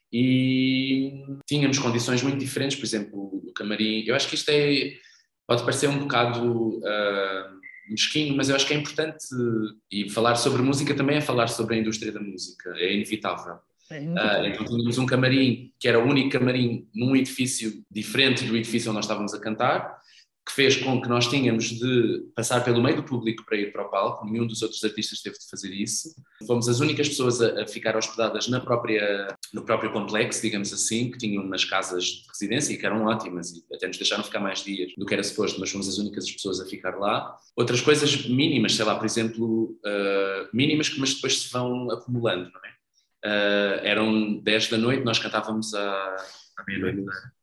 E tínhamos condições muito diferentes, por exemplo, o camarim. Eu acho que isto é, pode parecer um bocado uh, mesquinho, mas eu acho que é importante, e falar sobre música também é falar sobre a indústria da música, é inevitável. É uh, então tínhamos um camarim que era o único camarim num edifício diferente do edifício onde nós estávamos a cantar, que fez com que nós tínhamos de passar pelo meio do público para ir para o palco. Nenhum dos outros artistas teve de fazer isso. Fomos as únicas pessoas a, a ficar hospedadas na própria, no próprio complexo, digamos assim, que tinham umas casas de residência e que eram ótimas e até nos deixaram ficar mais dias do que era suposto, mas fomos as únicas pessoas a ficar lá. Outras coisas mínimas, sei lá, por exemplo, uh, mínimas que mas depois se vão acumulando, não é? Uh, eram dez da noite, nós cantávamos à, à meia-noite, não é?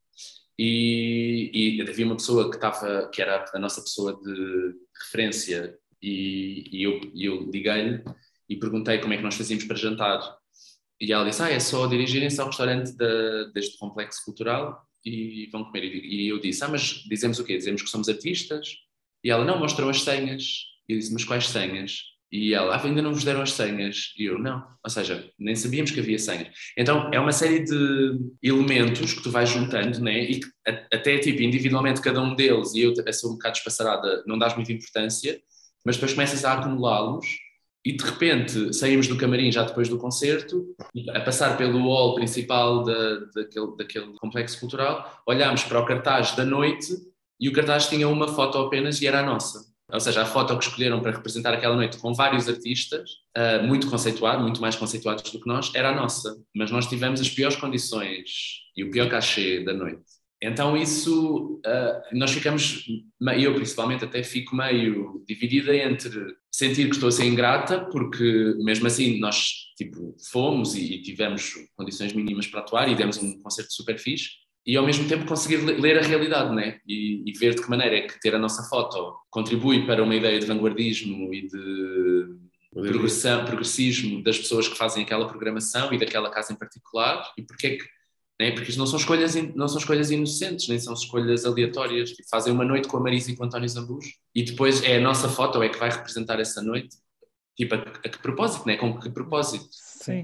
E, e havia uma pessoa que, estava, que era a nossa pessoa de referência e, e eu, eu liguei-lhe e perguntei como é que nós fazíamos para jantar. E ela disse, ah, é só dirigirem-se ao restaurante da, deste complexo cultural e vão comer. E eu disse, ah, mas dizemos o quê? Dizemos que somos artistas? E ela, não, mostram as senhas. E eu disse, mas quais senhas? E ela, ah, ainda não vos deram as senhas. E eu, não. Ou seja, nem sabíamos que havia senhas. Então, é uma série de elementos que tu vais juntando, né? E que até, tipo, individualmente cada um deles, e eu sou um bocado espaçarada, não dás muita importância, mas depois começas a acumulá-los e, de repente, saímos do camarim já depois do concerto, a passar pelo hall principal da, daquele, daquele complexo cultural, olhámos para o cartaz da noite e o cartaz tinha uma foto apenas e era a nossa. Ou seja, a foto que escolheram para representar aquela noite com vários artistas, uh, muito conceituados, muito mais conceituados do que nós, era a nossa. Mas nós tivemos as piores condições e o pior cachê da noite. Então isso, uh, nós ficamos, eu principalmente até fico meio dividida entre sentir que estou a ser ingrata, porque mesmo assim nós tipo, fomos e, e tivemos condições mínimas para atuar e demos um concerto super fixe, e ao mesmo tempo conseguir ler a realidade, né? e, e ver de que maneira é que ter a nossa foto contribui para uma ideia de vanguardismo e de progressão, progressismo das pessoas que fazem aquela programação e daquela casa em particular, e porque é que, né? Porque isto não são escolhas, não são escolhas inocentes, nem são escolhas aleatórias, tipo, fazem uma noite com a Marisa e com o António Zambujo, e depois é a nossa foto é que vai representar essa noite. tipo, a, a que propósito, né? Com que propósito? Sim.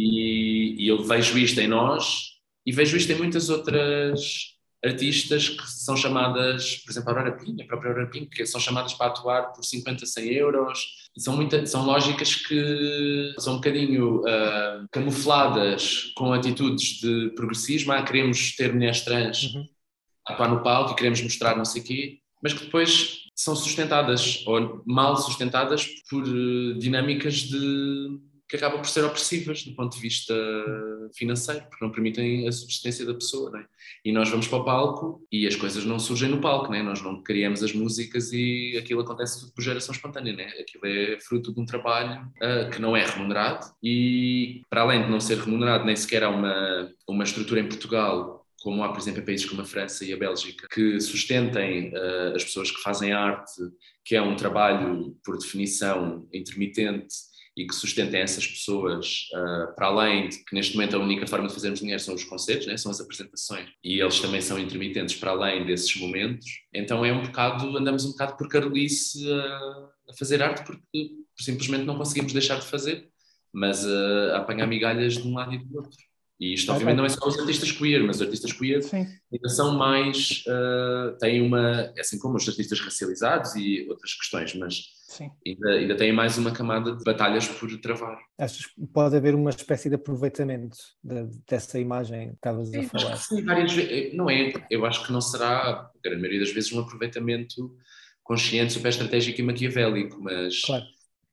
E, e eu vejo isto em nós e vejo isto em muitas outras artistas que são chamadas, por exemplo, a Aurora Pinho, a própria Aurora Pinho, que são chamadas para atuar por cinquenta, cem euros. São, muita, são lógicas que são um bocadinho uh, camufladas com atitudes de progressismo. Ah, queremos ter mulheres trans Uhum. a atuar no palco e queremos mostrar não sei o quê, mas que depois são sustentadas ou mal sustentadas por uh, dinâmicas de... que acabam por ser opressivas do ponto de vista financeiro, porque não permitem a subsistência da pessoa, não é? E nós vamos para o palco e as coisas não surgem no palco, não é? Nós não criamos as músicas e aquilo acontece tudo por geração espontânea, não é? Aquilo é fruto de um trabalho uh, que não é remunerado e, para além de não ser remunerado, nem sequer há uma, uma estrutura em Portugal, como há, por exemplo, em países como a França e a Bélgica, que sustentem uh, as pessoas que fazem arte, que é um trabalho, por definição, intermitente, e que sustentem essas pessoas, uh, para além de que neste momento a única forma de fazermos dinheiro são os concertos, né? São as apresentações, e eles também são intermitentes para além desses momentos, então é um bocado, andamos um bocado por carolice uh, a fazer arte porque simplesmente não conseguimos deixar de fazer, mas uh, a apanhar migalhas de um lado e do outro. E isto obviamente não é só os artistas queer, mas os artistas queer Sim. ainda são mais, uh, têm uma, assim como os artistas racializados e outras questões, mas Sim. ainda, ainda têm mais uma camada de batalhas por travar. Achas que pode haver uma espécie de aproveitamento de, dessa imagem que estavas a Sim, falar? acho que sim, várias vezes, não é, eu acho que não será, a grande maioria das vezes, um aproveitamento consciente, super estratégico e maquiavélico, mas... Claro.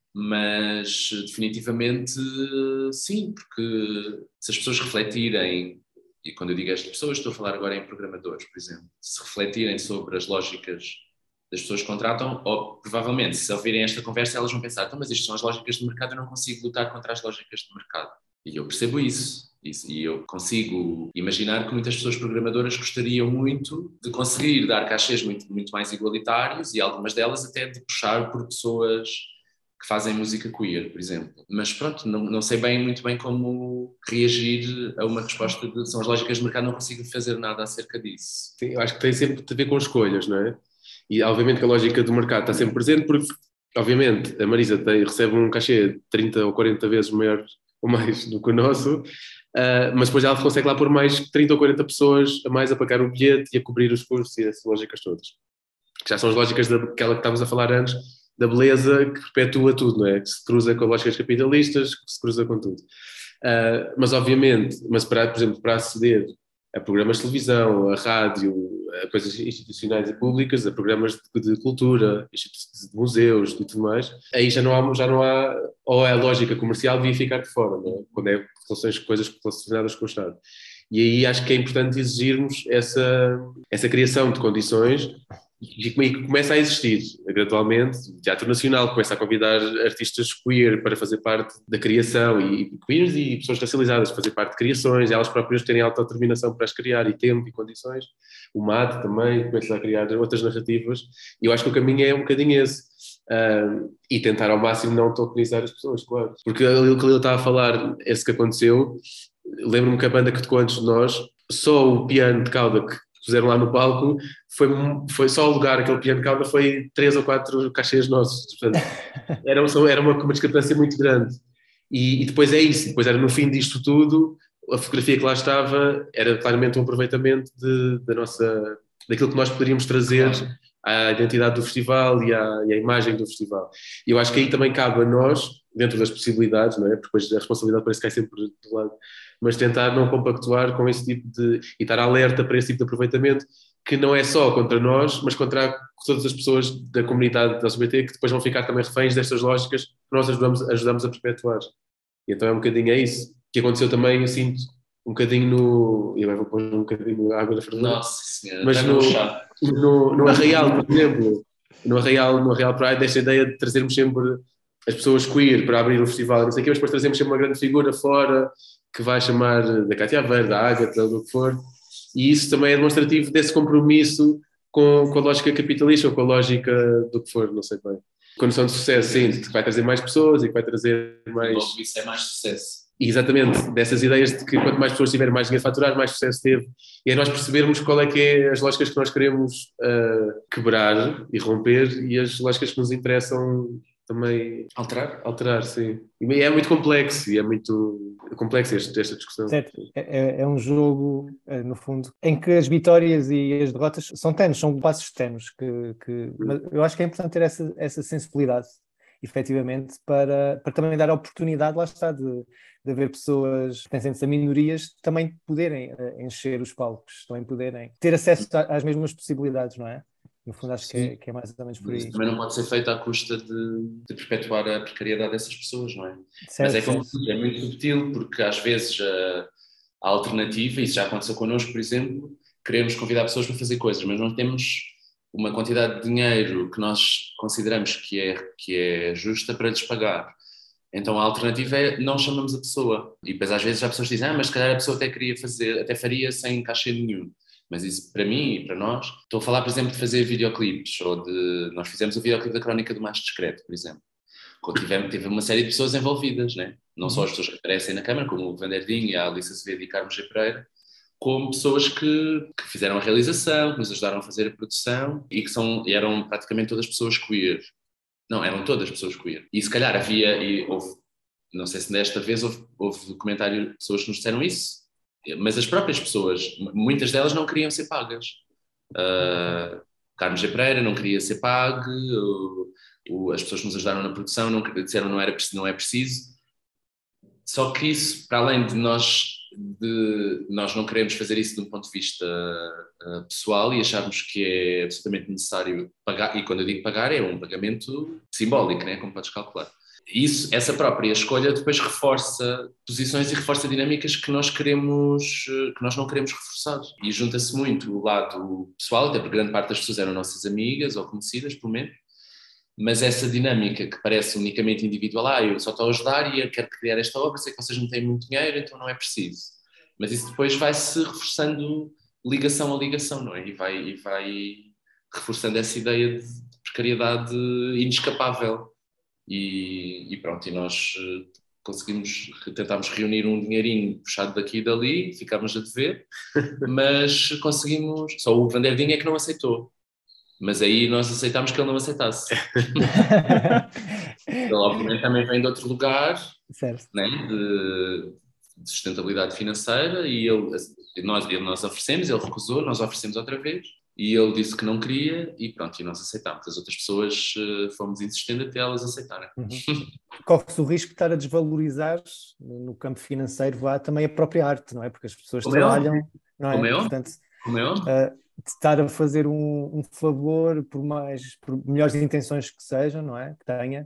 Mas definitivamente sim, porque se as pessoas refletirem, e quando eu digo estas pessoas estou a falar agora em programadores, por exemplo, se refletirem sobre as lógicas das pessoas que contratam, ou provavelmente se ouvirem esta conversa elas vão pensar, então, mas isto são as lógicas do mercado, eu não consigo lutar contra as lógicas do mercado. E eu percebo isso, isso e eu consigo imaginar que muitas pessoas programadoras gostariam muito de conseguir dar cachês muito, muito mais igualitários e algumas delas até de puxar por pessoas que fazem música queer, por exemplo. Mas pronto, não, não sei bem, muito bem como reagir a uma resposta de são as lógicas do mercado, não consigo fazer nada acerca disso. Sim, eu acho que tem sempre a ver com escolhas, não é? E obviamente que a lógica do mercado está sempre presente porque, obviamente, a Marisa tem, recebe um cachê trinta ou quarenta vezes maior ou mais do que o nosso, uh, mas depois ela consegue lá pôr mais trinta ou quarenta pessoas a mais a pagar o bilhete e a cobrir os custos e essas lógicas todas. Que já são as lógicas daquela que estávamos a falar antes, da beleza que perpetua tudo, não é? Que se cruza com lógicas capitalistas, que se cruza com tudo. Uh, mas obviamente, mas para, por exemplo, para aceder a programas de televisão, a rádio, a coisas institucionais e públicas, a programas de, de cultura, de museus e tudo mais, aí já não há, já não há, ou a lógica comercial devia ficar de fora, não é? Quando é relações, coisas relacionadas com o Estado. E aí acho que é importante exigirmos essa, essa criação de condições e que começa a existir gradualmente. O Teatro Nacional começa a convidar artistas queer para fazer parte da criação e queers e pessoas racializadas para fazer parte de criações, elas próprias terem autodeterminação para as criar e tempo e condições. O M A D também começa a criar outras narrativas e eu acho que o caminho é um bocadinho esse. Uh, e tentar ao máximo não tokenizar as pessoas, claro. Porque o que ele estava a falar, esse que aconteceu, lembro-me que a banda que tocou antes de nós, só o piano de cauda que puseram lá no palco, foi, foi só alugar aquele piano de cauda, foi três ou quatro cachês nossos. Portanto, era, era uma, uma discrepância muito grande. E, e depois é isso, depois era no fim disto tudo, a fotografia que lá estava era claramente um aproveitamento de, da nossa, daquilo que nós poderíamos trazer à identidade do festival e à, e à imagem do festival. E eu acho que aí também cabe a nós, dentro das possibilidades, não é? Porque depois a responsabilidade parece que cai sempre do lado, mas tentar não compactuar com esse tipo de... e estar alerta para esse tipo de aproveitamento, que não é só contra nós, mas contra todas as pessoas da comunidade L G B T que depois vão ficar também reféns destas lógicas que nós ajudamos, ajudamos a perpetuar. E então é um bocadinho é isso que aconteceu também, eu sinto, um bocadinho no... e agora vou pôr um bocadinho na água da fervura. Nossa senhora, mas no, no, no Arraial, por exemplo, no Arraial, no Arraial Pride, esta ideia de trazermos sempre as pessoas queer para abrir o festival, não sei o quê, mas depois trazemos sempre uma grande figura fora que vai chamar da Cátia Aveiro, da Ágata, do que for, e isso também é demonstrativo desse compromisso com, com a lógica capitalista ou com a lógica do que for, não sei bem. Condição de sucesso, sim, que vai trazer mais pessoas e que vai trazer mais... Logo, isso é mais sucesso. E exatamente, dessas ideias de que quanto mais pessoas tiverem mais dinheiro a faturar, mais sucesso teve. E é nós percebermos qual é que é as lógicas que nós queremos uh, quebrar e romper e as lógicas que nos interessam também Alterar? alterar, sim. E é muito complexo, e é muito complexo este, esta discussão. Certo. É, é um jogo, no fundo, em que as vitórias e as derrotas são tenos, são passos tenos, que, que... mas eu acho que é importante ter essa, essa sensibilidade, efetivamente, para, para também dar a oportunidade, lá está, de, de haver pessoas pertencentes a minorias também poderem uh, encher os palcos, também poderem ter acesso a, às mesmas possibilidades, não é? No fundo, acho que é, que é mais ou menos por aí. Mas também não pode ser feito à custa de, de perpetuar a precariedade dessas pessoas, não é? Certo, Mas é, como, certo. é muito subtil, porque às vezes a, a alternativa, isso já aconteceu connosco, por exemplo, queremos convidar pessoas para fazer coisas, mas não temos uma quantidade de dinheiro que nós consideramos que é, que é justa para lhes pagar. Então a alternativa é não chamamos a pessoa. E depois às vezes há pessoas que dizem, ah, mas se calhar a pessoa até queria fazer, até faria sem cachê nenhum. Mas isso para mim e para nós, estou a falar, por exemplo, de fazer videoclipes, ou de, nós fizemos o videoclipe da Crónica do Mais Discreto, por exemplo. Tivemos, teve uma série de pessoas envolvidas, né? Não só as pessoas que aparecem na câmara, como o Vanderdinho, a Alice Azevedo e Carlos G. Pereira, como pessoas que, que fizeram a realização, que nos ajudaram a fazer a produção e que são, e eram praticamente todas pessoas queer. Não, eram todas pessoas queer. E se calhar havia, e houve, não sei se desta vez houve, houve comentário de pessoas que nos disseram isso, mas as próprias pessoas, muitas delas não queriam ser pagas. Uh, Carlos G. Pereira não queria ser pago, o, o, as pessoas que nos ajudaram na produção não, disseram que não, era, não é preciso. Só que isso, para além de nós, de nós não queremos fazer isso de um ponto de vista uh, pessoal e acharmos que é absolutamente necessário pagar, e quando eu digo pagar é um pagamento simbólico, né, como podes calcular. Isso, essa própria escolha depois reforça posições e reforça dinâmicas que nós queremos, que nós não queremos reforçar. E junta-se muito o lado pessoal, até porque grande parte das pessoas eram nossas amigas ou conhecidas, pelo menos, mas essa dinâmica que parece unicamente individual, ah, eu só estou a ajudar e eu quero criar esta obra, sei que vocês não têm muito dinheiro, então não é preciso. Mas isso depois vai-se reforçando ligação a ligação, não é? E vai, e vai reforçando essa ideia de precariedade inescapável. E, e pronto, e nós conseguimos, tentámos reunir um dinheirinho puxado daqui e dali, ficámos a dever, mas conseguimos, só o Vanderdinho é que não aceitou, mas aí nós aceitámos que ele não aceitasse. Ele obviamente também vem de outro lugar, certo, né, de, de sustentabilidade financeira, e ele, nós, ele, nós oferecemos, ele recusou, nós oferecemos outra vez, e ele disse que não queria, e pronto, e nós aceitámos. As outras pessoas uh, fomos insistindo até elas aceitarem. Uhum. Corre-se o risco de estar a desvalorizar no campo financeiro vá também a própria arte, não é? Porque as pessoas Como trabalham, eu? não é? Como eu? Portanto, Como eu? Uh, de estar a fazer um, um favor, por mais, por melhores intenções que sejam, não é? Que tenha,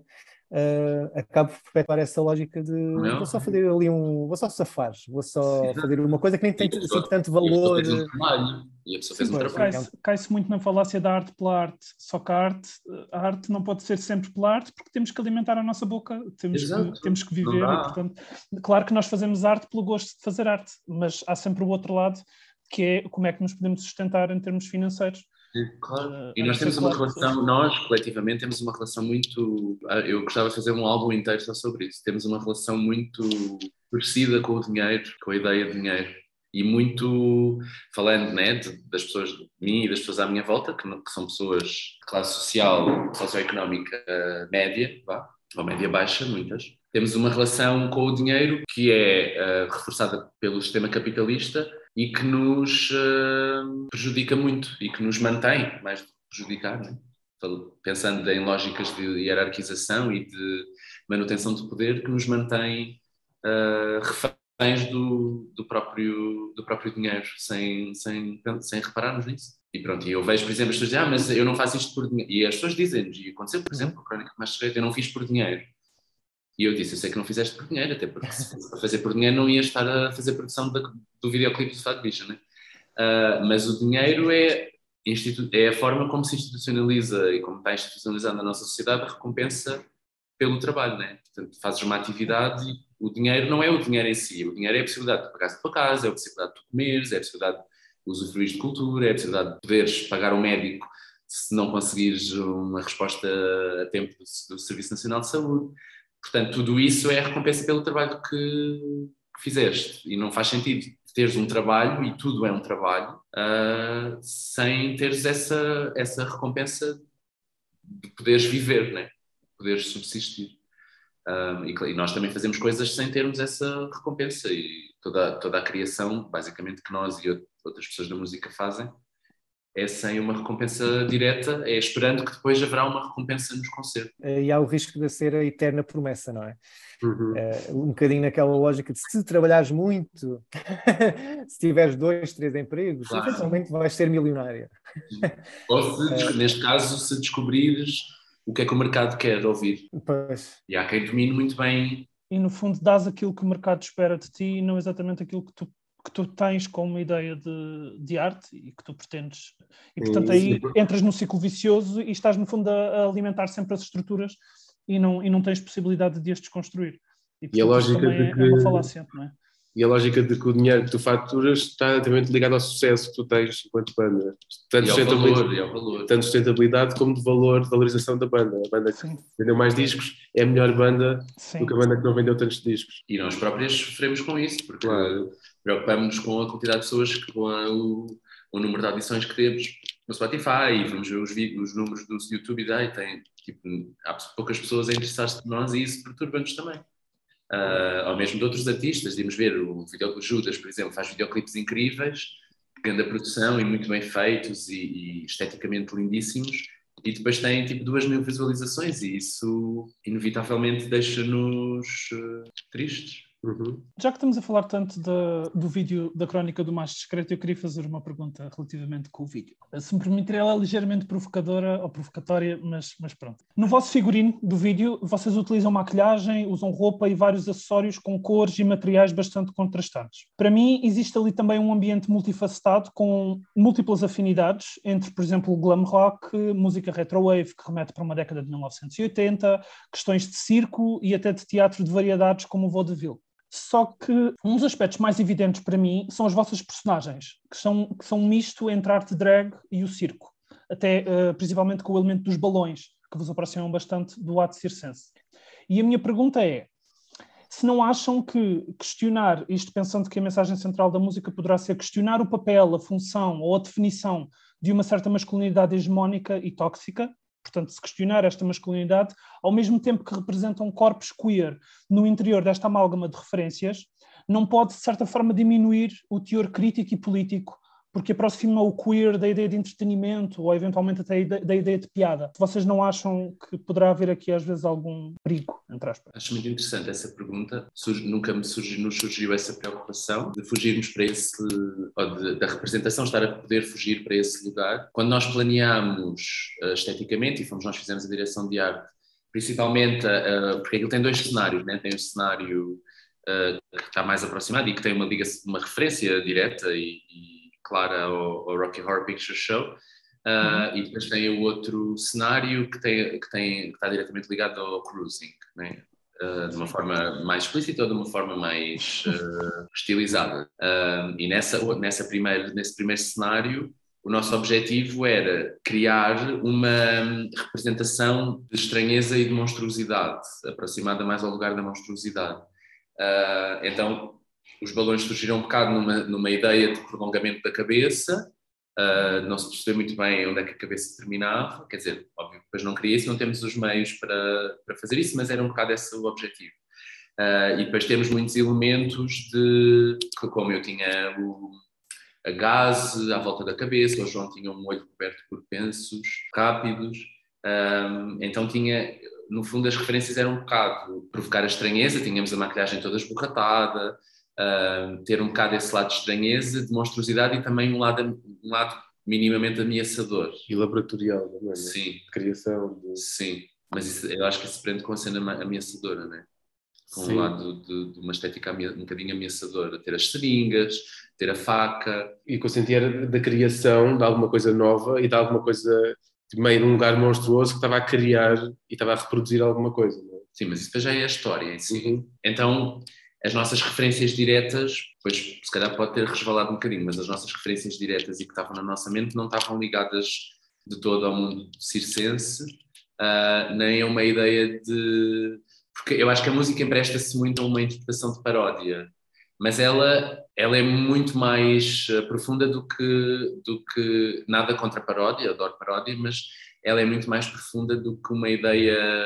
uh, acabo por perpetuar essa lógica de Não. vou só fazer ali um, vou só safar, vou só Sim, fazer uma coisa que nem tem e assim, pessoa, tanto valor. E a pessoa fez um trabalho. E a pessoa fez um trabalho. Cai-se, cai-se muito na falácia da arte pela arte, só que a arte, a arte não pode ser sempre pela arte porque temos que alimentar a nossa boca, temos, que, temos que viver. E, portanto, claro que nós fazemos arte pelo gosto de fazer arte, mas há sempre o outro lado, que é como é que nos podemos sustentar em termos financeiros. Claro. Uh, e nós temos uma relação, nós coletivamente temos uma relação muito, eu gostava de fazer um álbum inteiro só sobre isso, temos uma relação muito parecida com o dinheiro, com a ideia de dinheiro, e muito, falando, né, de, das pessoas de mim e das pessoas à minha volta, que, que são pessoas de classe social, socioeconómica uh, média, vá, ou média baixa, muitas. Temos uma relação com o dinheiro que é uh, reforçada pelo sistema capitalista e que nos uh, prejudica muito e que nos mantém, mais do que prejudicar, né? Pensando em lógicas de hierarquização e de manutenção de poder, que nos mantém uh, reféns do, do, próprio, do próprio dinheiro, sem, sem, sem repararmos nisso. E pronto, e eu vejo, por exemplo, as pessoas dizem, ah, mas eu não faço isto por dinheiro. E as pessoas dizem-nos, e aconteceu, por exemplo, com a Crónica Mais Discreta, eu não fiz por dinheiro. E eu disse, eu sei que não fizeste por dinheiro, até porque se fosse para fazer por dinheiro não ias estar a fazer produção da, do videoclipe do Fado Bicha, né? Uh, mas o dinheiro é, institu- é a forma como se institucionaliza e como está institucionalizada na nossa sociedade a recompensa pelo trabalho, né? Portanto, fazes uma atividade e o dinheiro não é o dinheiro em si, o dinheiro é a possibilidade de pagares a tua casa, é a possibilidade de tu comeres, é a possibilidade de usufruir de cultura, é a possibilidade de poderes pagar um médico se não conseguires uma resposta a tempo do, do Serviço Nacional de Saúde. Portanto, tudo isso é a recompensa pelo trabalho que, que fizeste. E não faz sentido teres um trabalho, e tudo é um trabalho, uh, sem teres essa, essa recompensa de poderes viver, né? poder subsistir. Um, e, e nós também fazemos coisas sem termos essa recompensa, e toda, toda a criação, basicamente, que nós e outras pessoas da música fazem, é sem uma recompensa direta, é esperando que depois haverá uma recompensa nos concertos. E há o risco de ser a eterna promessa, não é? Uhum. Uh, um bocadinho naquela lógica de se trabalhares muito, se tiveres dois, três empregos, claro, eventualmente vais ser milionária. Ou se, uh, neste caso, se descobrires o que é que o mercado quer ouvir. Pois. E há quem domine muito bem. E no fundo dás aquilo que o mercado espera de ti e não exatamente aquilo que tu, que tu tens como ideia de, de arte e que tu pretendes. E portanto aí entras no ciclo vicioso e estás no fundo a, a alimentar sempre as estruturas e não, e não tens possibilidade de as desconstruir. E, portanto, e a lógica também de que, é uma falácia, não é? E a lógica de que o dinheiro que tu faturas está também ligado ao sucesso que tu tens enquanto banda. Tanto, e ao sustentabilidade, valor, e ao valor. tanto sustentabilidade como de valor, de valorização da banda. A banda que Sim. vendeu mais discos é a melhor banda Sim. do que a banda que não vendeu tantos discos. E nós próprios sofremos com isso, porque claro. preocupamos-nos com a quantidade de pessoas, que, com a, o, o número de audições que temos no Spotify, e vamos ver os, os números do YouTube e daí tem, tipo, há poucas pessoas a interessar-se por nós e isso perturba-nos também. Uh, ou mesmo de outros artistas, íamos ver o vídeo do Judas, por exemplo, faz videoclipes incríveis, grande produção e muito bem feitos e, e esteticamente lindíssimos, e depois tem tipo duas mil visualizações e isso inevitavelmente deixa-nos uh, tristes. Uhum. Já que estamos a falar tanto da, do vídeo da Crónica do Mais Discreto, eu queria fazer uma pergunta relativamente com o vídeo. Se me permitir, ela é ligeiramente provocadora ou provocatória, mas, mas pronto. No vosso figurino do vídeo, vocês utilizam maquilhagem, usam roupa e vários acessórios com cores e materiais bastante contrastantes. Para mim, existe ali também um ambiente multifacetado com múltiplas afinidades entre, por exemplo, o glam rock, música retrowave, que remete para uma década de mil novecentos e oitenta, questões de circo e até de teatro de variedades como o vaudeville. Só que um dos aspectos mais evidentes para mim são as vossas personagens, que são, que são um misto entre a arte drag e o circo, até uh, principalmente com o elemento dos balões, que vos aproximam bastante do ato circense. E a minha pergunta é, se não acham que questionar, isto pensando que a mensagem central da música poderá ser questionar o papel, a função ou a definição de uma certa masculinidade hegemónica e tóxica, portanto, se questionar esta masculinidade, ao mesmo tempo que representam corpos queer no interior desta amálgama de referências, não pode, de certa forma, diminuir o teor crítico e político, porque aproxima o queer da ideia de entretenimento ou, eventualmente, até da ideia de piada. Vocês não acham que poderá haver aqui, às vezes, algum perigo, entre aspas? Acho muito interessante essa pergunta. Surge, nunca me surgiu, nos surgiu essa preocupação de fugirmos para esse, ou de, da representação estar a poder fugir para esse lugar. Quando nós planeámos uh, esteticamente, e fomos nós que fizemos a direção de arte, principalmente, uh, porque aquilo tem dois cenários, né? Tem um cenário uh, que está mais aproximado e que tem uma, uma referência direta e, e clara ao, ao Rocky Horror Picture Show, uh, uhum. E depois tem o outro cenário que, tem, que, tem, que está diretamente ligado ao cruising, né? Uh, de uma forma mais explícita ou de uma forma mais uh, estilizada. Uh, e nessa, nessa primeira, nesse primeiro cenário, o nosso objetivo era criar uma representação de estranheza e de monstruosidade, aproximada mais ao lugar da monstruosidade. Uh, então, os balões surgiram um bocado numa, numa ideia de prolongamento da cabeça, uh, não se percebeu muito bem onde é que a cabeça terminava, quer dizer, óbvio, depois não queria isso, não temos os meios para, para fazer isso, mas era um bocado esse o objetivo. Uh, e depois temos muitos elementos de, como eu tinha o, a gaze à volta da cabeça, o João tinha um olho coberto por pensos rápidos, um, então tinha, no fundo as referências eram um bocado provocar a estranheza, tínhamos a maquilhagem toda esborratada, Uh, ter um bocado esse lado de estranheza, de monstruosidade e também um lado, um lado minimamente ameaçador. E laboratorial também, sim. De criação. De... Sim, mas isso, eu acho que isso se prende com a cena ameaçadora, né? Com sim. Um lado de, de uma estética um bocadinho ameaçadora. Ter as seringas, ter a faca. E com o sentido da criação de alguma coisa nova e de alguma coisa de meio num lugar monstruoso que estava a criar e estava a reproduzir alguma coisa. Não é? Sim, mas isso já é a história em si. Uhum. Então... As nossas referências diretas, pois se calhar pode ter resvalado um bocadinho, mas as nossas referências diretas e que estavam na nossa mente não estavam ligadas de todo ao mundo circense, uh, nem a uma ideia de... Porque eu acho que a música empresta-se muito a uma interpretação de paródia, mas ela, ela é muito mais profunda do que, do que... Nada contra a paródia, adoro paródia, mas ela é muito mais profunda do que uma ideia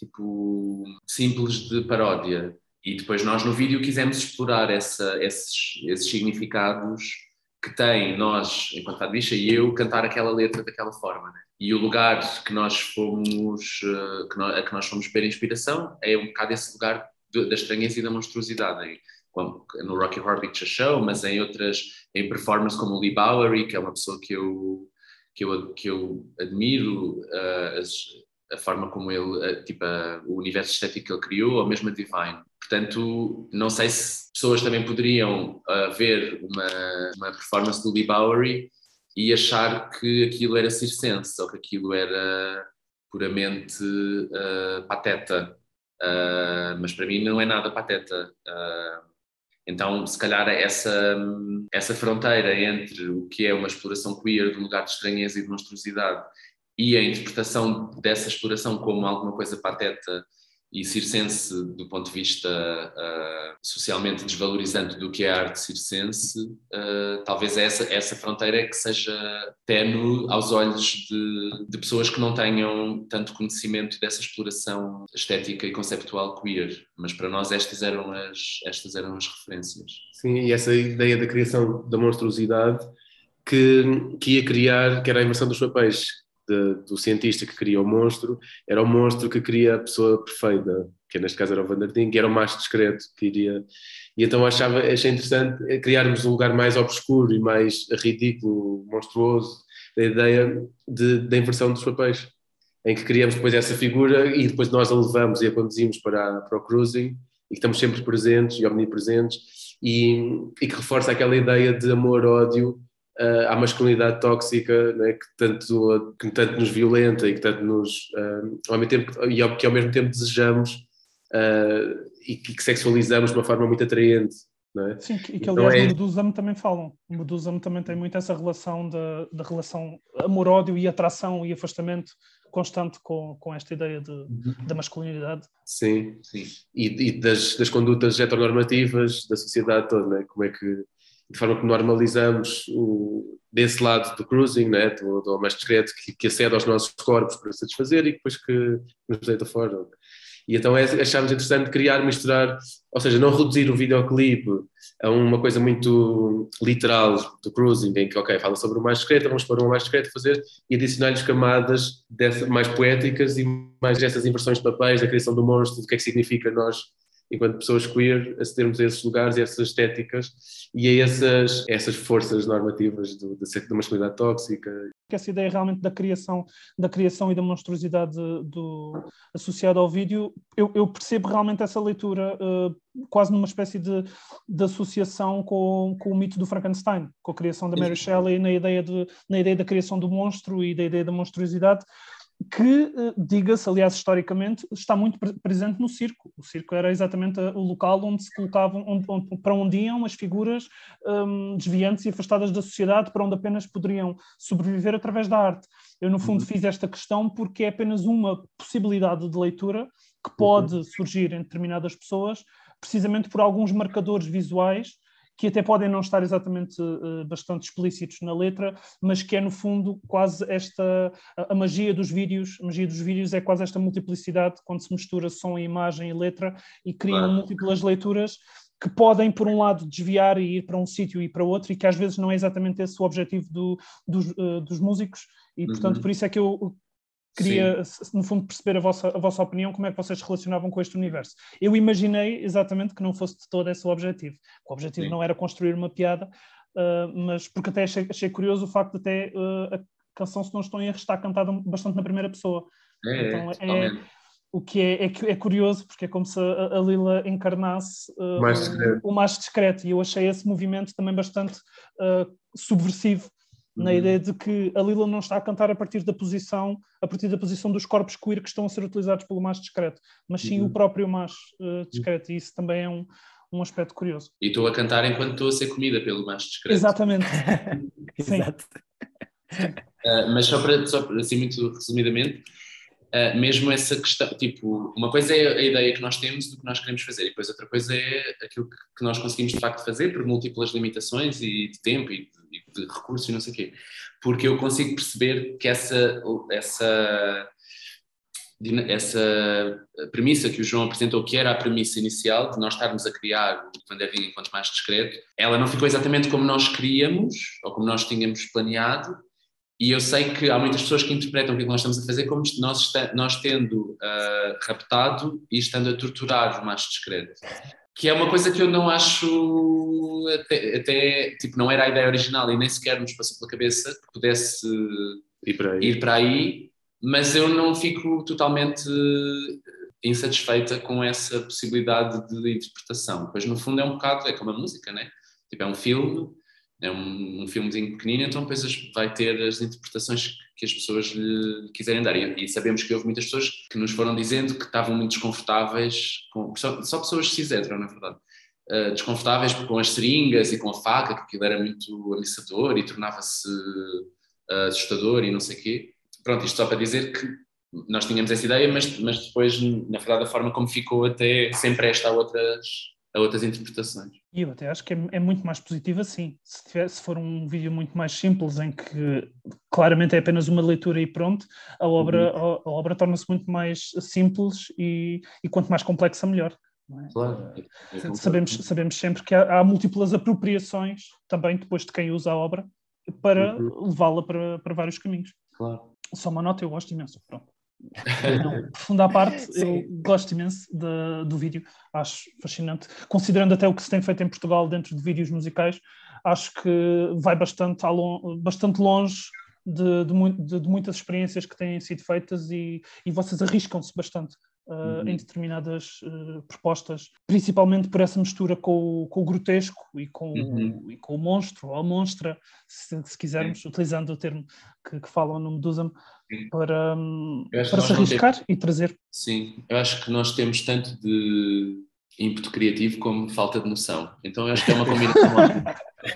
tipo, simples de paródia. E depois nós no vídeo quisemos explorar essa, esses, esses significados que tem nós, enquanto Fado Bicha, e eu cantar aquela letra daquela forma. Né? E o lugar que nós fomos, que nós, a que nós fomos ver inspiração é um bocado esse lugar de, da estranheza e da monstruosidade. Em, no Rocky Horror Picture Show, mas em outras, em performances como o Lee Bowery, que é uma pessoa que eu, que eu, que eu admiro, uh, as, a forma como ele, uh, tipo, uh, o universo estético que ele criou, ou mesmo a Divine. Portanto, não sei se pessoas também poderiam uh, ver uma, uma performance do Lee Bowery e achar que aquilo era circense, ou que aquilo era puramente uh, pateta. Uh, mas para mim não é nada pateta. Uh, Então, se calhar, essa, essa fronteira entre o que é uma exploração queer de um lugar de estranheza e de monstruosidade e a interpretação dessa exploração como alguma coisa pateta e circense do ponto de vista uh, socialmente desvalorizante do que é a arte circense, uh, talvez essa, essa fronteira é que seja ténue aos olhos de, de pessoas que não tenham tanto conhecimento dessa exploração estética e conceptual queer. Mas para nós estas eram as, estas eram as referências. Sim, e essa ideia da criação da monstruosidade que, que ia criar, que era a inversão dos papéis. De, do cientista que cria o monstro, era o monstro que cria a pessoa perfeita, que neste caso era o Van der Ding, que era o mais discreto que iria. E então achava, achei interessante criarmos um lugar mais obscuro e mais ridículo, monstruoso, da ideia de, da inversão dos papéis, em que criamos depois essa figura e depois nós a levamos e a conduzimos para, para o cruising e que estamos sempre presentes e omnipresentes e, e que reforça aquela ideia de amor-ódio Uh, à masculinidade tóxica, né, que, tanto, que tanto nos violenta e que tanto nos uh, ao mesmo tempo, e ao, que ao mesmo tempo desejamos uh, e que, que sexualizamos de uma forma muito atraente. Não é? Sim, e que então aliás é... no Medusa também falam. O Medusa também tem muito essa relação da, da relação amor-ódio e atração e afastamento constante com, com esta ideia de, da masculinidade. Sim, sim. E, e das, das condutas heteronormativas da sociedade toda, né? Como é que de forma que normalizamos o, desse lado do cruising, né, do, do mais discreto, que, que acede aos nossos corpos para satisfazer e depois que nos deita fora. E então é, achámos interessante criar, misturar, ou seja, não reduzir o videoclipe a uma coisa muito literal do cruising, em que, ok, fala sobre o mais discreto, vamos pôr um mais discreto, fazer e adicionar-lhes camadas dessa, mais poéticas e mais essas inversões de papéis, da criação do monstro, do que é que significa nós, enquanto pessoas queer, acedermos a esses lugares e a essas estéticas e a essas, essas forças normativas do, da masculinidade tóxica. Essa ideia realmente da criação, da criação e da monstruosidade do, associada ao vídeo, eu, eu percebo realmente essa leitura uh, quase numa espécie de, de associação com, com o mito do Frankenstein, com a criação da Mary Shelley, na ideia, de, na ideia da criação do monstro e da ideia da monstruosidade, que, diga-se, aliás, historicamente, está muito presente no circo. O circo era exatamente o local onde se colocavam, onde, onde, para onde iam as figuras um, desviantes e afastadas da sociedade, para onde apenas poderiam sobreviver através da arte. Eu, no fundo, fiz esta questão porque é apenas uma possibilidade de leitura que pode surgir em determinadas pessoas, precisamente por alguns marcadores visuais que até podem não estar exatamente uh, bastante explícitos na letra, mas que é, no fundo, quase esta... A, a magia dos vídeos, a magia dos vídeos é quase esta multiplicidade, quando se mistura som, imagem e letra, e criam Claro. múltiplas leituras que podem, por um lado, desviar e ir para um sítio e para outro, e que às vezes não é exatamente esse o objetivo do, dos, uh, dos músicos, e, portanto, Uhum. por isso é que eu... Queria, no fundo, perceber a vossa, a vossa opinião, como é que vocês se relacionavam com este universo. Eu imaginei exatamente que não fosse de todo esse o objetivo. O objetivo Sim. não era construir uma piada, uh, mas porque até achei, achei curioso o facto de até uh, a canção, se não estou em erro, está cantada bastante na primeira pessoa. É, Então, é, é, totalmente. o que é, é, é curioso, porque é como se a, a Lila encarnasse uh, Mais o, discreto. o mais discreto, e eu achei esse movimento também bastante uh, subversivo, na Uhum. ideia de que a Lila não está a cantar a partir da posição, a partir da posição dos corpos queer que estão a ser utilizados pelo mais discreto, mas sim Uhum. o próprio mais uh, discreto, e isso também é um, um aspecto curioso. E estou a cantar enquanto estou a ser comida pelo mais discreto. Exatamente. Sim. Exato. Uh, mas só para, só para, assim, muito resumidamente, uh, mesmo essa questão, tipo, uma coisa é a ideia que nós temos do que nós queremos fazer, e depois outra coisa é aquilo que, que nós conseguimos de facto fazer por múltiplas limitações e de tempo e de, e de recursos e não sei o quê. Porque eu consigo perceber que essa, essa essa premissa que o João apresentou, que era a premissa inicial de nós estarmos a criar o Van der Wing enquanto mais discreto, ela não ficou exatamente como nós queríamos ou como nós tínhamos planeado, e eu sei que há muitas pessoas que interpretam o que nós estamos a fazer como nós, está, nós tendo uh, raptado e estando a torturar o mais discreto. Que é uma coisa que eu não acho, até, até tipo, não era a ideia original e nem sequer nos passou pela cabeça que pudesse ir para aí, ir para aí, mas eu não fico totalmente insatisfeita com essa possibilidade de interpretação. Pois no fundo é um bocado, é como a música, né? Tipo, é um filme, é um, um filmezinho pequenino, então depois vai ter as interpretações que as pessoas lhe quiserem dar. E, e sabemos que houve muitas pessoas que nos foram dizendo que estavam muito desconfortáveis, com, só, só pessoas cis-hetero, na verdade, uh, desconfortáveis com as seringas e com a faca, que aquilo era muito ameaçador e tornava-se uh, assustador e não sei o quê. Pronto, isto só para dizer que nós tínhamos essa ideia, mas, mas depois, na verdade, a forma como ficou até sempre esta a outras, a outras interpretações. E eu até acho que é, é muito mais positivo assim. Se, tiver, se for um vídeo muito mais simples, em que claramente é apenas uma leitura e pronto, a obra, uhum. a, a obra torna-se muito mais simples e, e quanto mais complexa, melhor. Não é? Claro. É sabemos, sabemos sempre que há, há múltiplas apropriações também depois de quem usa a obra para uhum. levá-la para, para vários caminhos. Claro. Só uma nota, eu gosto imenso. Pronto. Não, profunda à parte, eu gosto imenso de, do vídeo, acho fascinante. Considerando até o que se tem feito em Portugal dentro de vídeos musicais, acho que vai bastante, long, bastante longe de, de, de, de muitas experiências que têm sido feitas e, e vocês arriscam-se bastante uh, uhum. em determinadas uh, propostas, principalmente por essa mistura com, com o grotesco e com, uhum. e com o monstro, ou a monstra, se, se quisermos, é. utilizando o termo que, que falam no Medusa, para, para se arriscar temos... e trazer. Sim, eu acho que nós temos tanto de ímpeto criativo como falta de noção. Então eu acho que é uma combinação ótima.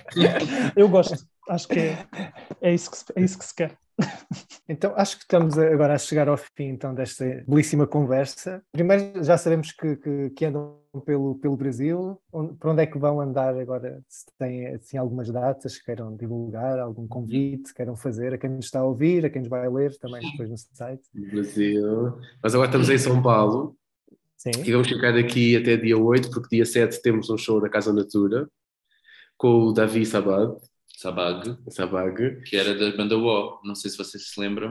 Eu gosto, acho que é, é, isso que se, é isso que se quer. Então acho que estamos agora a chegar ao fim então, desta belíssima conversa. Primeiro já sabemos que, que, que andam pelo, pelo Brasil. Onde, para onde é que vão andar agora? Se têm assim, algumas datas que queiram divulgar, algum convite que queiram fazer a quem nos está a ouvir, a quem nos vai ler também depois no site. No Brasil. Mas agora estamos em São Paulo. Sim. E vamos ficar aqui até dia oito, porque dia sete temos um show da Casa Natura com o Davi Sabag. Sabag, Sabag, que era da banda O, não sei se vocês se lembram,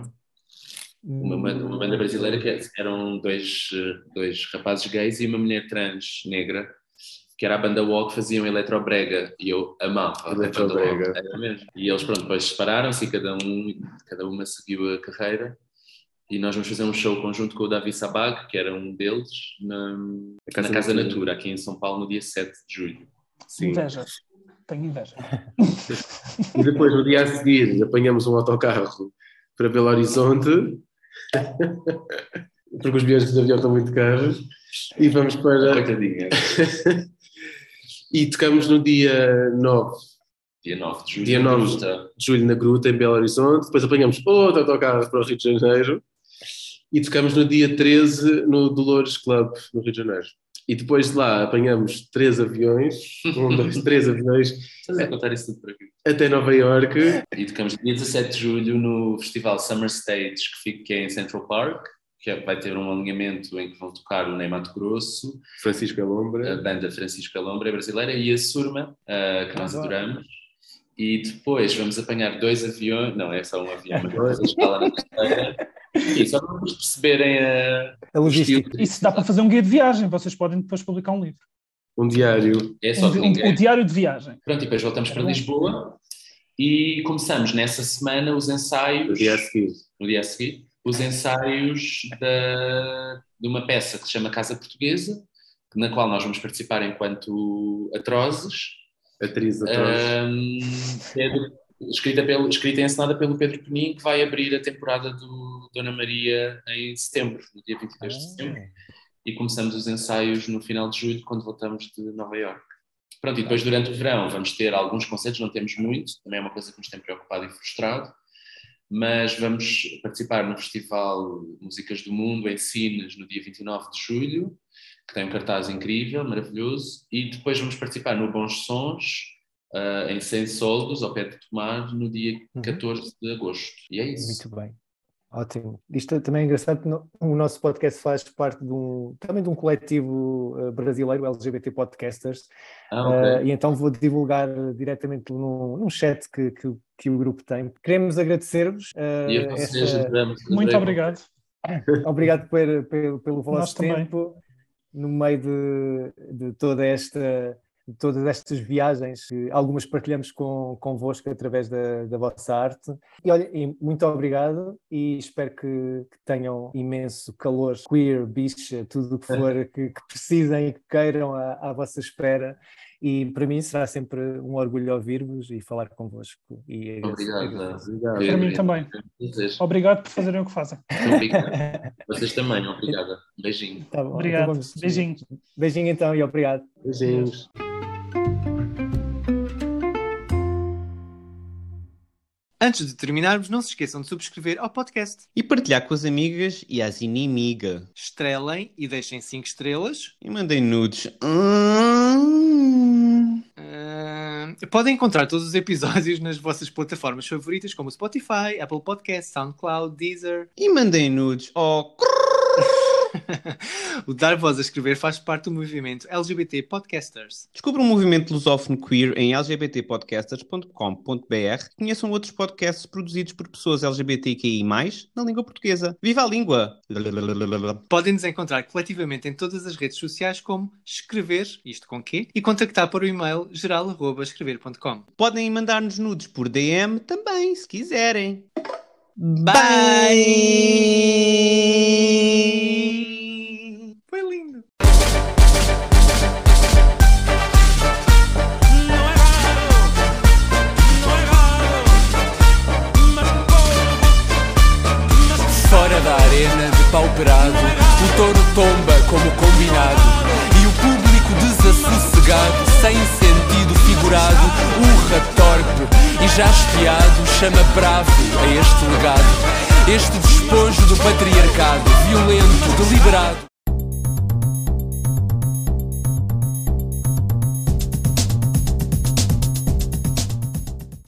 uma, uma banda brasileira que eram dois, dois rapazes gays e uma mulher trans negra, que era a banda O, que faziam eletrobrega, e eu amava eletrobrega, era mesmo. E eles pronto, depois separaram-se e cada, um, cada uma seguiu a carreira, e nós vamos fazer um show conjunto com o Davi Sabag, que era um deles, na, Casa, na Casa Natura. Natura, aqui em São Paulo, no dia sete de julho. Sim. Inveja. Tenho inveja. E depois, no dia a seguir, apanhamos um autocarro para Belo Horizonte, porque os bilhetes de avião estão muito caros, e vamos para... Coitadinha. E tocamos no dia nove. Dia nove de julho. Dia nove de julho na Gruta, em Belo Horizonte. Depois apanhamos outro autocarro para o Rio de Janeiro. E tocamos no dia treze no Dolores Club, no Rio de Janeiro. E depois de lá apanhamos três aviões, um, dois, três aviões, Estás a contar isso tudo por aqui? Até Nova Iorque. E tocamos dia dezassete de julho no festival Summer Stage, que fica que é em Central Park, que é, vai ter um alinhamento em que vão tocar o Ney Mato Grosso, Francisco Elombra, a banda Francisco Elombra, brasileira, e a Surma, uh, que nós adoramos. E depois vamos apanhar dois aviões, não é só um avião, mas vamos fazer escala na costeira. E só para vocês perceberem a, a logística. Isso dá para fazer um guia de viagem, vocês podem depois publicar um livro. Um diário. É só um, um, um diário de viagem. Pronto, e depois voltamos para Lisboa e começamos nessa semana os ensaios. No dia a seguir. No dia a seguir, os ensaios da, de uma peça que se chama Casa Portuguesa, na qual nós vamos participar enquanto atrozes. Atriz atrozes. Um, é de, escrita, pelo, escrita e encenada pelo Pedro Penin, que vai abrir a temporada do Dona Maria em setembro, no dia vinte e dois de setembro. E começamos os ensaios no final de julho, quando voltamos de Nova Iorque. Pronto, e depois durante o verão vamos ter alguns concertos, não temos muito, também é uma coisa que nos tem preocupado e frustrado, mas vamos participar no Festival Músicas do Mundo, em Sines, no dia vinte e nove de julho, que tem um cartaz incrível, maravilhoso, e depois vamos participar no Bons Sons, uh, em Sem Soldos, ao pé de Tomar, no dia catorze de agosto. E é isso. Muito bem. Ótimo. Isto também é engraçado, o nosso podcast faz parte de um, também de um coletivo brasileiro, L G B T Podcasters, ah, okay. uh, e então vou divulgar diretamente num, num chat que, que, que o grupo tem. Queremos agradecer-vos. Uh, e a vocês, esta... Muito obrigado. Obrigado por, pelo, pelo vosso Nós tempo também. No meio de, de toda esta... de todas estas viagens, que algumas partilhamos com, convosco através da, da vossa arte. E olha, e muito obrigado e espero que, que tenham imenso calor, queer, bicha, tudo o que for que, que precisem e que queiram à, à vossa espera. E para mim será sempre um orgulho ouvir-vos e falar convosco. E obrigado. obrigado. Para mim também. Obrigado por fazerem o que fazem. Obrigado. Vocês também, obrigada. Beijinho. Tá bom, obrigado. Então vamos... Beijinho. Beijinho então e obrigado. Beijinhos. Antes de terminarmos, não se esqueçam de subscrever ao podcast. E partilhar com as amigas e as inimigas. Estrelem e deixem cinco estrelas. E mandem nudes. Hum... Uh, podem encontrar todos os episódios nas vossas plataformas favoritas, como Spotify, Apple Podcasts, SoundCloud, Deezer. E mandem nudes. Oh... O Dar Voz a Escrever faz parte do movimento L G B T Podcasters. Descubra um movimento lusófono queer em l g b t podcasters ponto com ponto b r. Conheçam outros podcasts produzidos por pessoas L G B T Q I mais, na língua portuguesa. Viva a língua! Podem nos encontrar coletivamente em todas as redes sociais como Escrever, isto com quê, e contactar por o e-mail geral arroba escrever ponto com. Podem mandar-nos nudes por D M também, se quiserem. Bye! Foi lindo! Fora da arena, de pau perado, o touro tomba como combinado e o público desassossegado, sem sentido figurado, urra torpe e já espiado, chama bravo a este legado, este despojo do patriarcado, violento, deliberado.